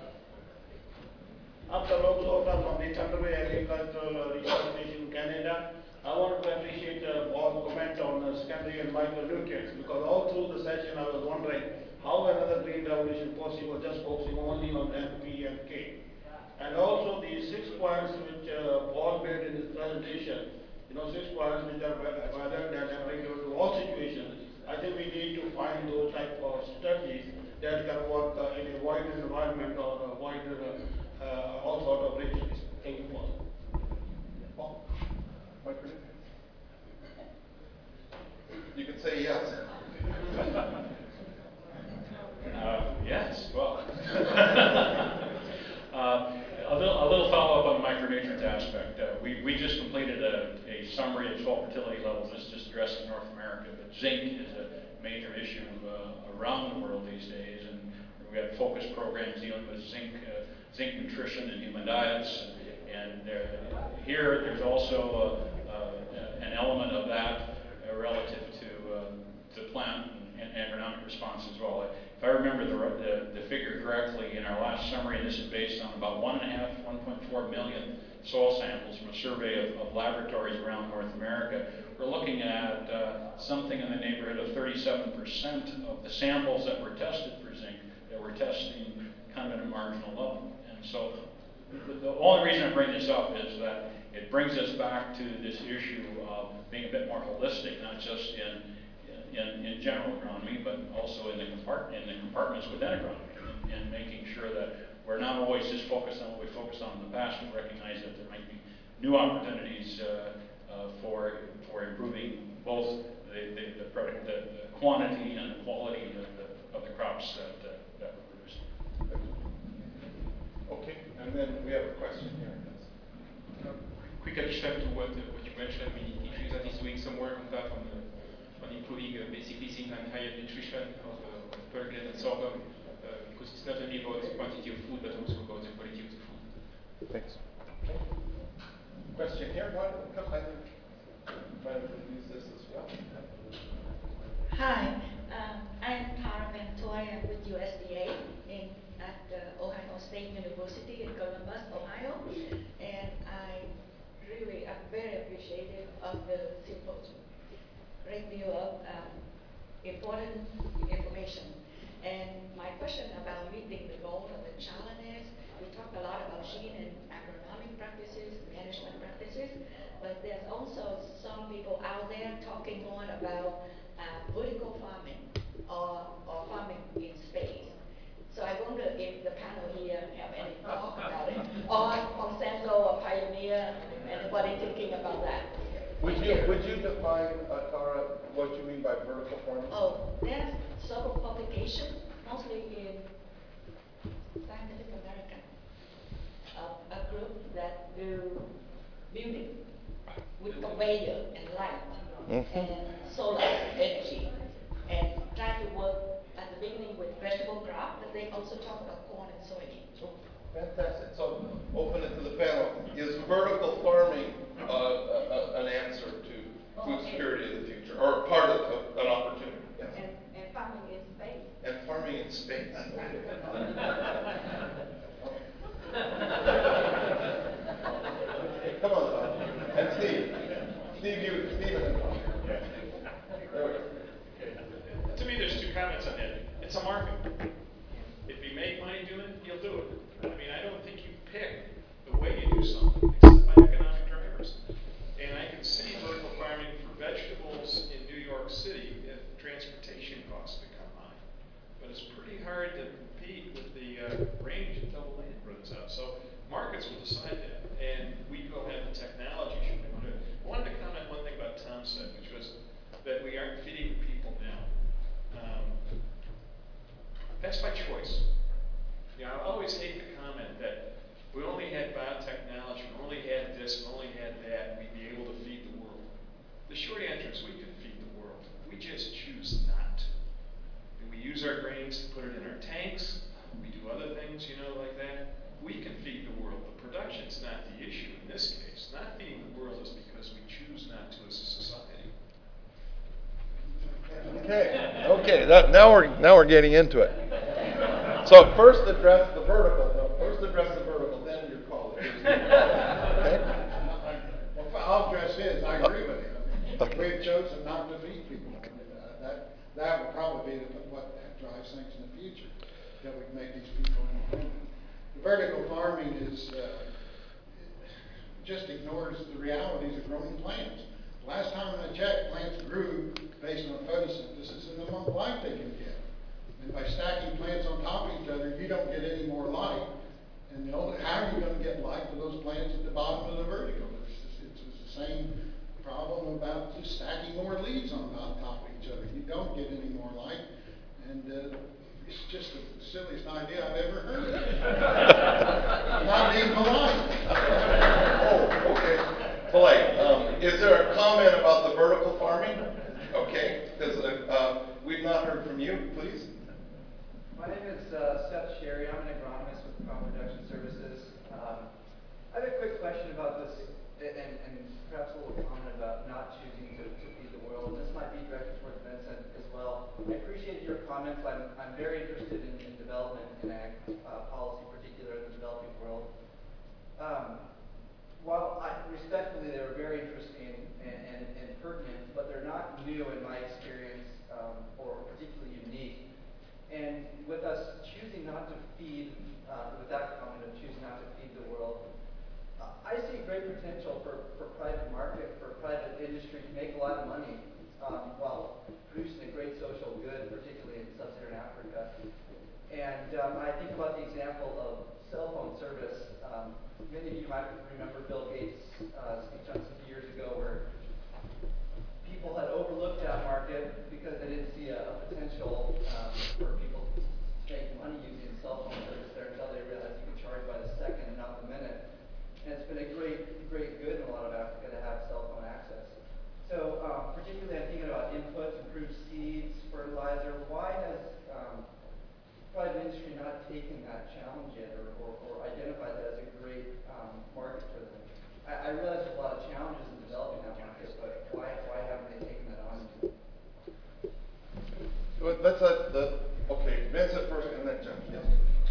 I'm the Rose Holder from the Thunder Bay Agricultural Research Station, Canada. I want to appreciate uh, Paul's comment on uh, secondary and micronutrients, because all through the session I was wondering how another green revolution possible. because he was just focusing only on N, P, and K. And also the six points which uh, Paul made in his presentation, you know, six points which are valid and applicable to all situations. I think we need to find those type of strategies that can work uh, in a wider environment or a wider, uh, uh, all sort of regions. Thank you, Paul. Paul? You can say yes. Uh, yes, well. uh, a little, a little follow-up on the micronutrient aspect. Uh, we, we just completed a, a summary of soil fertility levels. This is just addressing North America, but zinc is a major issue uh, around the world these days, and we have focused programs dealing with zinc, uh, zinc nutrition in human diets, and there, here there's also uh, uh, an element of that uh, relative to, uh, to plant and, and agronomic response as well. If I remember the, the, the figure correctly, in our last summary, and this is based on about one and a half, one point four million soil samples from a survey of, of laboratories around North America, we're looking at uh, something in the neighborhood of thirty-seven percent of the samples that were tested for zinc that were testing kind of at a marginal level. And so the, the only reason I bring this up is that it brings us back to this issue of being a bit more holistic, not just in In, in general agronomy, but also in the, compart in the compartments within agronomy, and, and making sure that we're not always just focused on what we focused on in the past, but recognize that there might be new opportunities uh, uh, for for improving both the the, the, product, the, the quantity and the quality of the, of the crops that, uh, that we're producing. Okay, and then we have a question here. Quick addition to what, uh, what you mentioned, we Infusion is doing some work on that, on, the, on improving uh, basically zinc and higher nutrition of, uh, of pulses and sorghum, uh, because it's not only about the quantity of food, but also about the quality of the food. Thanks. Okay. Question here, what? Come on. Try to use this as well. Hi, um, I'm Tara Mantoy. I'm with U S D A in, at uh, Ohio State University in Columbus, Ohio, and I really am very appreciative of the symposium. Great deal of um, important information. And my question about meeting the goal of the challenge is, we talk a lot about gene and agronomic practices, management practices, but there's also some people out there talking more about uh, vertical farming or, or farming in space. So I wonder if the panel here have any thought about it, or Monsanto or Pioneer, anybody thinking about that? Would you would you define, uh, Tara, what you mean by vertical farming? Oh, there's several publications, mostly in Scientific American, uh, a group that do building with conveyor and light mm-hmm. and solar energy, and try to work at the beginning with vegetable crop, but they also talk about corn and soybean. Oh, fantastic. So open it to the panel. Is vertical farming uh, a, a, an answer to food security of the future, or part of a, an opportunity? Yes. And, and farming in space. And farming in space. Come on, Tom. And Steve. Steve, you, Stephen. There we go. To me, there's two comments on that. It's a market. If you make money doing it, you'll do it. I mean, I don't think you pick the way you do something, except by economic drivers. And I can see vertical farming for vegetables in New York City if transportation costs become high. But it's pretty hard to compete with the uh, range until the land runs out. So markets will decide that. And we go have the technology. Should we want to? I wanted to comment one thing about Tom said, which was that we aren't feeding the people now. Um, that's by choice. You know, I always hate the comment that we only had biotechnology, we only had this, we only had that, we'd be able to feed the world. The short answer is we could feed the world. We just choose not to. And we use our grains to put it in our tanks. We do other things, you know, like that. We can feed the world. The production's not the issue in this case. Not feeding the world is because we choose not to as a society. Okay. Okay. That, now we're now we're getting into it. So first address the vertical. No, first address the vertical, then your colleague. Okay. Well, I'll address his. I agree with him. Okay. We've chosen not to feed people. Uh, that that will probably be the, what drives things in the future. until we make these people independent. The vertical farming is, uh, just ignores the realities of growing plants. Last time I checked, plants grew based on photosynthesis and the amount of light they can get. And by stacking plants on top of each other, you don't get any more light. And the only, how are you going to get light to those plants at the bottom of the vertical? It's, just, it's the same problem about just stacking more leaves on top of each other. You don't get any more light. And uh, it's just the silliest idea I've ever heard. Not being polite. Oh, okay. Polite. Um, is there a comment about the vertical farming? Okay, because uh, we've not heard from you, please. My name is uh, Seth Sherry. I'm an agronomist with Crop Production Services. Um, I have a quick question about this, and, and perhaps a little comment about not choosing to, to feed the world. And this might be directed towards Vincent as well. I appreciate your comments. I'm, I'm very interested in, in development and ag uh, policy, particularly in the developing world. Um, while I, respectfully, they were very interesting and, and, and pertinent, but they're not new in my experience um, or particularly unique. And with us choosing not to feed, uh, with that comment of choosing not to feed the world, uh, I see great potential for, for private market, for private industry to make a lot of money um, while producing a great social good, particularly in sub-Saharan Africa. And um, I think about the example of cell phone service. Um, many of you might remember Bill Gates' uh, speech on some years ago where people had overlooked that market because they didn't see a, a potential um, for people to make money using cell phone service there until they realized you could charge by the second and not the minute. And it's been a great, great good in a lot of Africa to have cell phone access. So um, particularly I'm thinking about inputs, improved seeds, fertilizer. Why has um, private industry not taken that challenge yet or, or, or identified that as a great um, market for them? I, I realize there's a lot of challenges in developing that market, but why, why haven't they taken that on? Let's let the, okay, Vincent first and then John. Yes.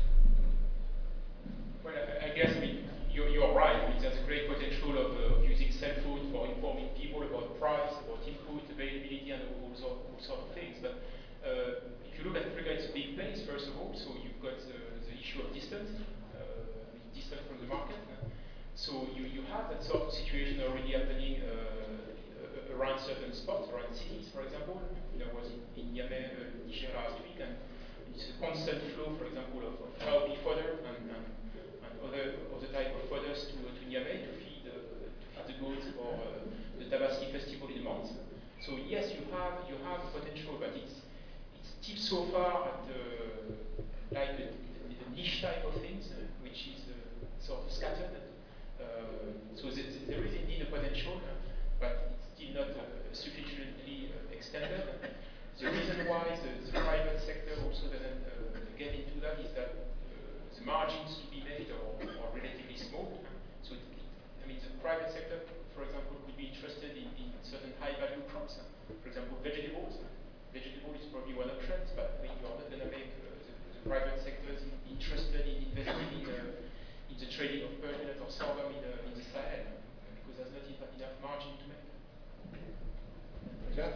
Well, I, I guess I mean, you're, you're right. I mean, there's a great potential of, uh, of using cell phone for informing people about price, about input, availability, and all, sort, all sort of things. But uh, if you look at Africa, it's a big place, first of all, so you've got the, the issue of distance, uh, distance from the market. So you, you have that sort of situation already happening uh, around certain spots, around cities, for example. You know, I was in, in Niamey, uh, Niger last week, and it's a constant flow, for example, of, of cowpea fodder and, and, and other, other type of fodders to, to Niamey to feed, uh, to feed the goats for uh, the Tabaski festival in a month. So yes, you have you have potential, but it's it's still so far at uh, like the, the, the niche type of things, uh, which is uh, sort of scattered. Uh, so th th there is indeed a potential, uh, but it's still not uh, sufficiently uh, extended. The reason why the, the private sector also doesn't uh, get into that is that uh, the margins to be made are, are relatively small. So, it, it, I mean, the private sector, for example, could be interested in, in certain high-value crops. For example, vegetables. Vegetable is probably one option, but I mean, you're not going to make uh, the, the private sectors in, interested in investing in, uh, in the trading of pearl or sorghum in, uh, in the Sahel, because there's not enough margin to make. Yeah.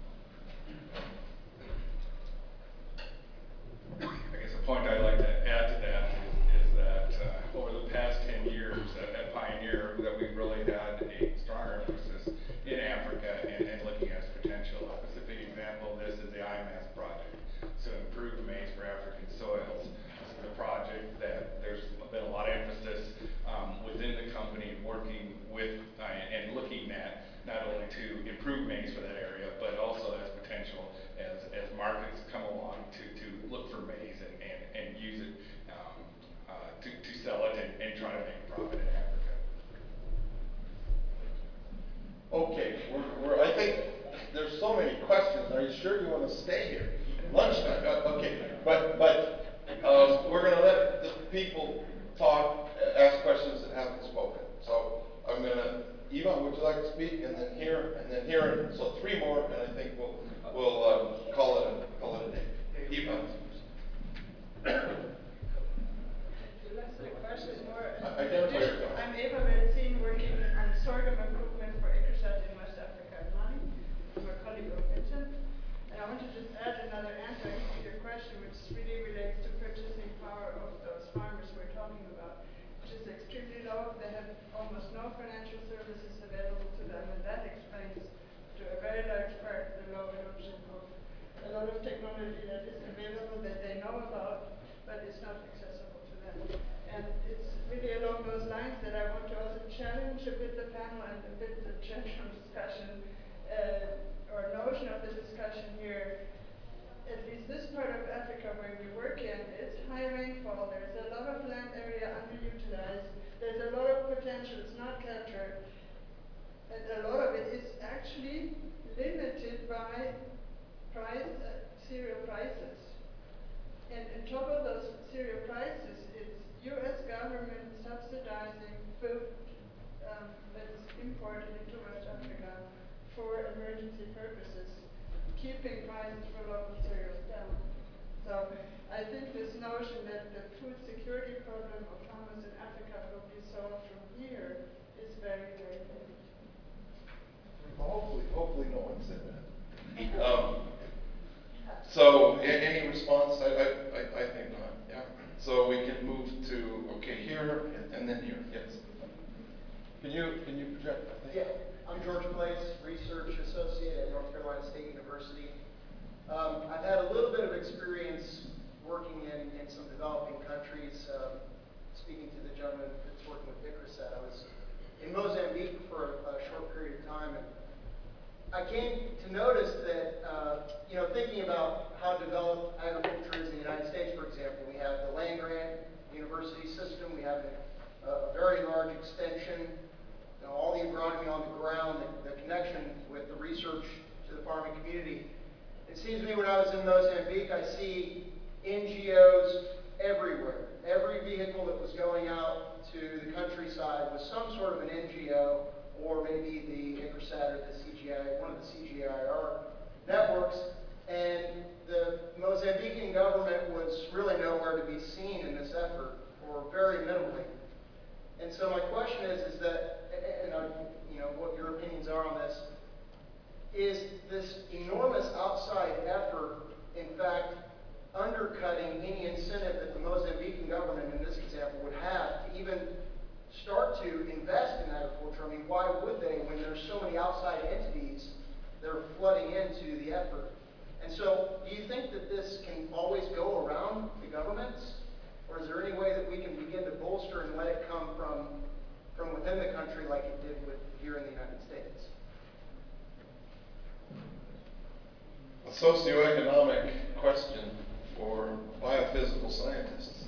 I guess a point I'd like to add to that is, is that uh, over the past ten years at, at Pioneer, that we've really had a stronger emphasis in Africa and, and looking at its potential. A specific example of this is the I M A S project, so improve maize for African soils. This is a project that there's been a lot of emphasis um, within the company working with uh, and looking at not only to improve maize for that area, but also as potential as, as markets come along to, to look for maize and, and, and use it um, uh, to, to sell it and, and try to make a profit in Africa. Okay, we're, we're, I think there's so many questions. Are you sure you want to stay here? Lunchtime, uh, okay. But, but um, we're going to let the people talk, ask questions that haven't spoken. So I'm going to, Ivan, would you like to speak? And then here, and then here. So three more, and I think we'll, we'll um, call it a, call it a day. Ivan. Identify yourself. I'm Eva Benzin, working on sorghum improvement for Ecosat in West Africa and Mali. I'm a colleague of Vincent. And I want to just add another answer to your question, which really relates to purchasing challenge a bit the panel and a bit the general discussion uh, or notion of the discussion here. At least this part of Africa where we work in, it's high rainfall. There's a lot of land area underutilized. There's a lot of potential. It's not captured. And a lot of it is actually limited by price, uh, cereal prices. And on top of those cereal prices, it's U S government subsidizing food um, that is imported into West Africa for emergency purposes, keeping prices for local cereals down. So I think this notion that the food security problem of farmers in Africa will be solved from here is very, very limited. Hopefully, hopefully no one said that. Um, so, a- any response? I, I, I, I think not. Yeah. So we can move to okay here and, and then here. Yes. Can you can you project? I think? Yeah. I'm George Place, research associate at North Carolina State University. Um, I've had a little bit of experience working in, in some developing countries. Um, speaking to the gentleman that's working with ICRISAT, I was in Mozambique for a, a short period of time, and I came to notice that, uh, you know, thinking about how developed agriculture is in the United States, for example, we have the land grant university system, we have a, a very large extension, you know, all the agronomy on the ground, the, the connection with the research to the farming community. It seems to me when I was in Mozambique, I see N G Os everywhere. Every vehicle that was going out to the countryside was some sort of an N G O, or maybe the ICRISAT or the C G I, one of the C G I R networks. And the Mozambican government was really nowhere to be seen in this effort, or very minimally. And so my question is, is that, and I, you know, what your opinions are on this, is this enormous outside effort, in fact, undercutting any incentive that the Mozambican government, in this example, would have to even start to invest in agriculture? I mean, why would they when there's so many outside entities that are flooding into the effort? And so, do you think that this can always go around the governments? Or is there any way that we can begin to bolster and let it come from, from within the country like it did with here in the United States? A socioeconomic question for biophysical scientists.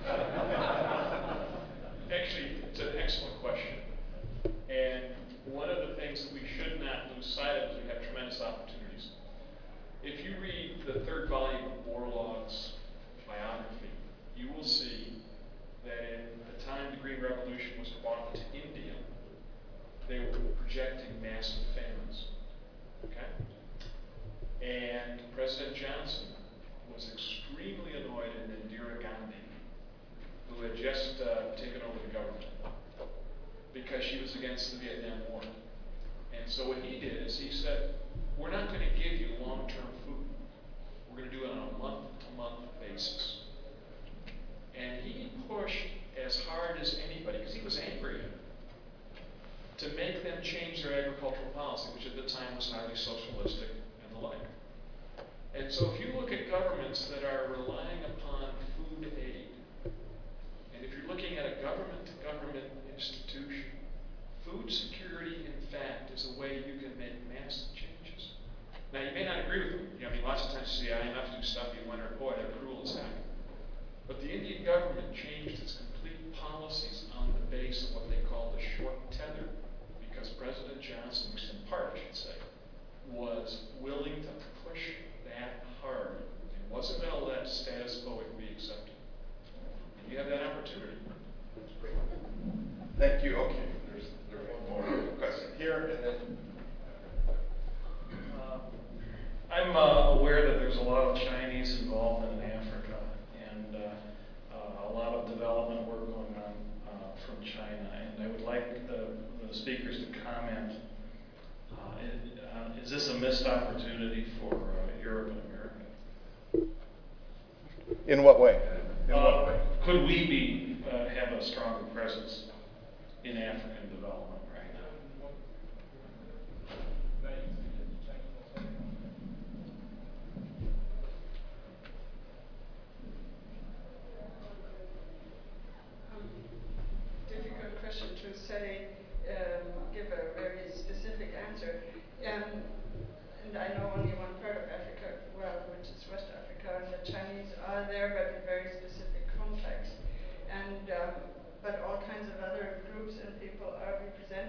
Actually, it's an excellent question. And one of the things that we should not lose sight of is we have tremendous opportunities. If you read the third volume of Borlaug's biography, you will see that in the time the Green Revolution was brought to India, they were projecting massive famines. Okay? And President Johnson was extremely annoyed at Indira Gandhi, who had just uh, taken over the government, because she was against the Vietnam War. And so what he did is he said, we're not going to give you long-term food. We're going to do it on a month-to-month basis. And he pushed as hard as anybody, because he was angry at them, to make them change their agricultural policy, which at the time was highly socialistic and the like. And so if you look at governments that are relying upon food aid, and if you're looking at a government-to-government institution, food security, in fact, is a way you can make massive changes. Now, you may not agree with them. You know, I mean, lots of times you see the I M F do stuff, you wonder, boy, they're cruel as heck. But the Indian government changed its complete policies on the base of what they call the short tether, because President Johnson, at least in part, I should say, was willing to push that hard and wasn't going to let status quo be accepted. And you have that opportunity. Thank you. Okay, there's, there's one more question here, and then. Uh, I'm uh, aware that there's a lot of Chinese involvement in Africa, and uh, uh, a lot of development work going on uh, from China. And I would like the, the speakers to comment. Uh, it, uh, is this a missed opportunity for uh, Europe and America? In what way? In uh, what way? Could we be uh, have a stronger presence in African development right now? Um, difficult question to say.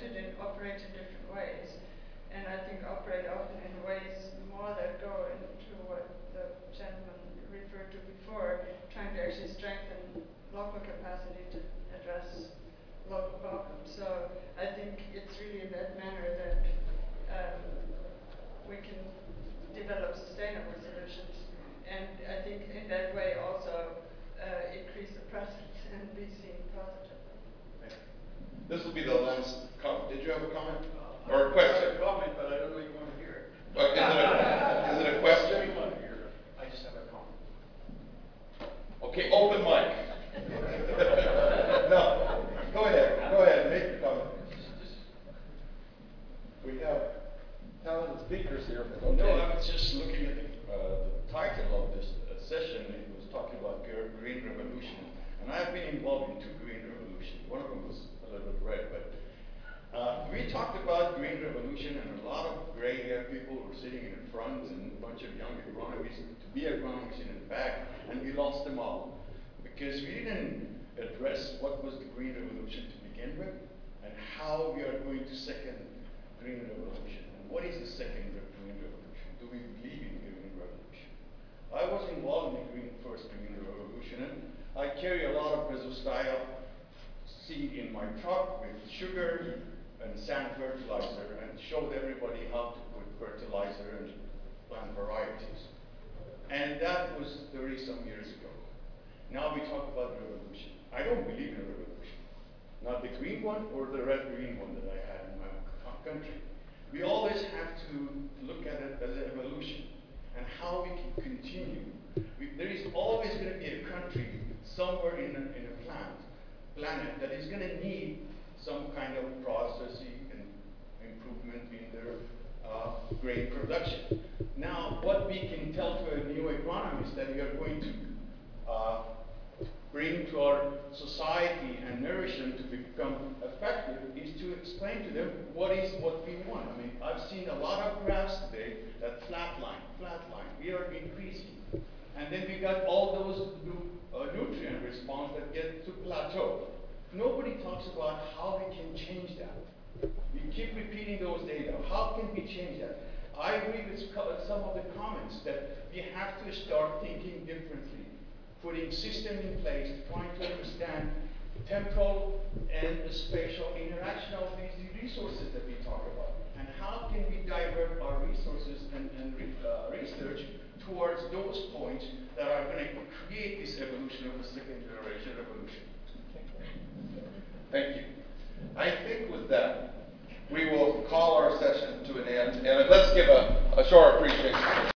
fragmented and operate in different ways. And I think operate often in ways more that go into what the gentleman referred to before, trying to actually strengthen local capacity to address local problems. So I think it's really in that manner that um, we can develop sustainable solutions. And I think in that way also uh, increase the presence and be seen positively. This will be the last comment. Did you have a comment? Or a question? I have a comment, but I don't know you want to hear it. Uh, is, it a, is it a question? You want to hear it. I just have a comment. Okay, open mic. No, go ahead. Go ahead. Make your comment. We have talented speakers here. Okay. No, I was just looking at the, uh, the title of this uh, session. It was talking about green revolution, and I've been involved in two green revolutions. One of them was a little bit red, but uh, we talked about green revolution, and a lot of gray-haired people were sitting in the front, and a bunch of young agronomists, to be agronomists in the back, and we lost them all because we didn't address what was the green revolution to begin with, and how we are going to second green revolution. And what is the second green revolution? Do we believe in green revolution? I was involved in the green, first green revolution, and I carry a lot of Mesostyle seed in my truck with sugar and sand fertilizer, and showed everybody how to put fertilizer and plant varieties. And that was thirty some years ago. Now we talk about revolution. I don't believe in a revolution. Not the green one or the red-green one that I had in my country. We always have to look at it as an evolution and how we can continue. We, there is always going to be a country somewhere in a, in a plant, planet that is going to need some kind of processing and improvement in their uh, grain production. Now, what we can tell to a new agronomist that we are going to uh, bring to our society and nourish them to become effective is to explain to them what is what we want. I mean, I've seen a lot of graphs today that flatline, flatline, we are increasing. And then we got all those uh, nutrient response that get to plateau. Nobody talks about how we can change that. We keep repeating those data. How can we change that? I agree with some of the comments that we have to start thinking differently, putting systems in place, trying to understand temporal and the spatial interaction of these resources that we talk about, and how can we divert our resources and, and re, uh, research towards those points that are going to create this evolution of the second generation revolution. Thank you. I think with that, we will call our session to an end, and let's give a, a short appreciation.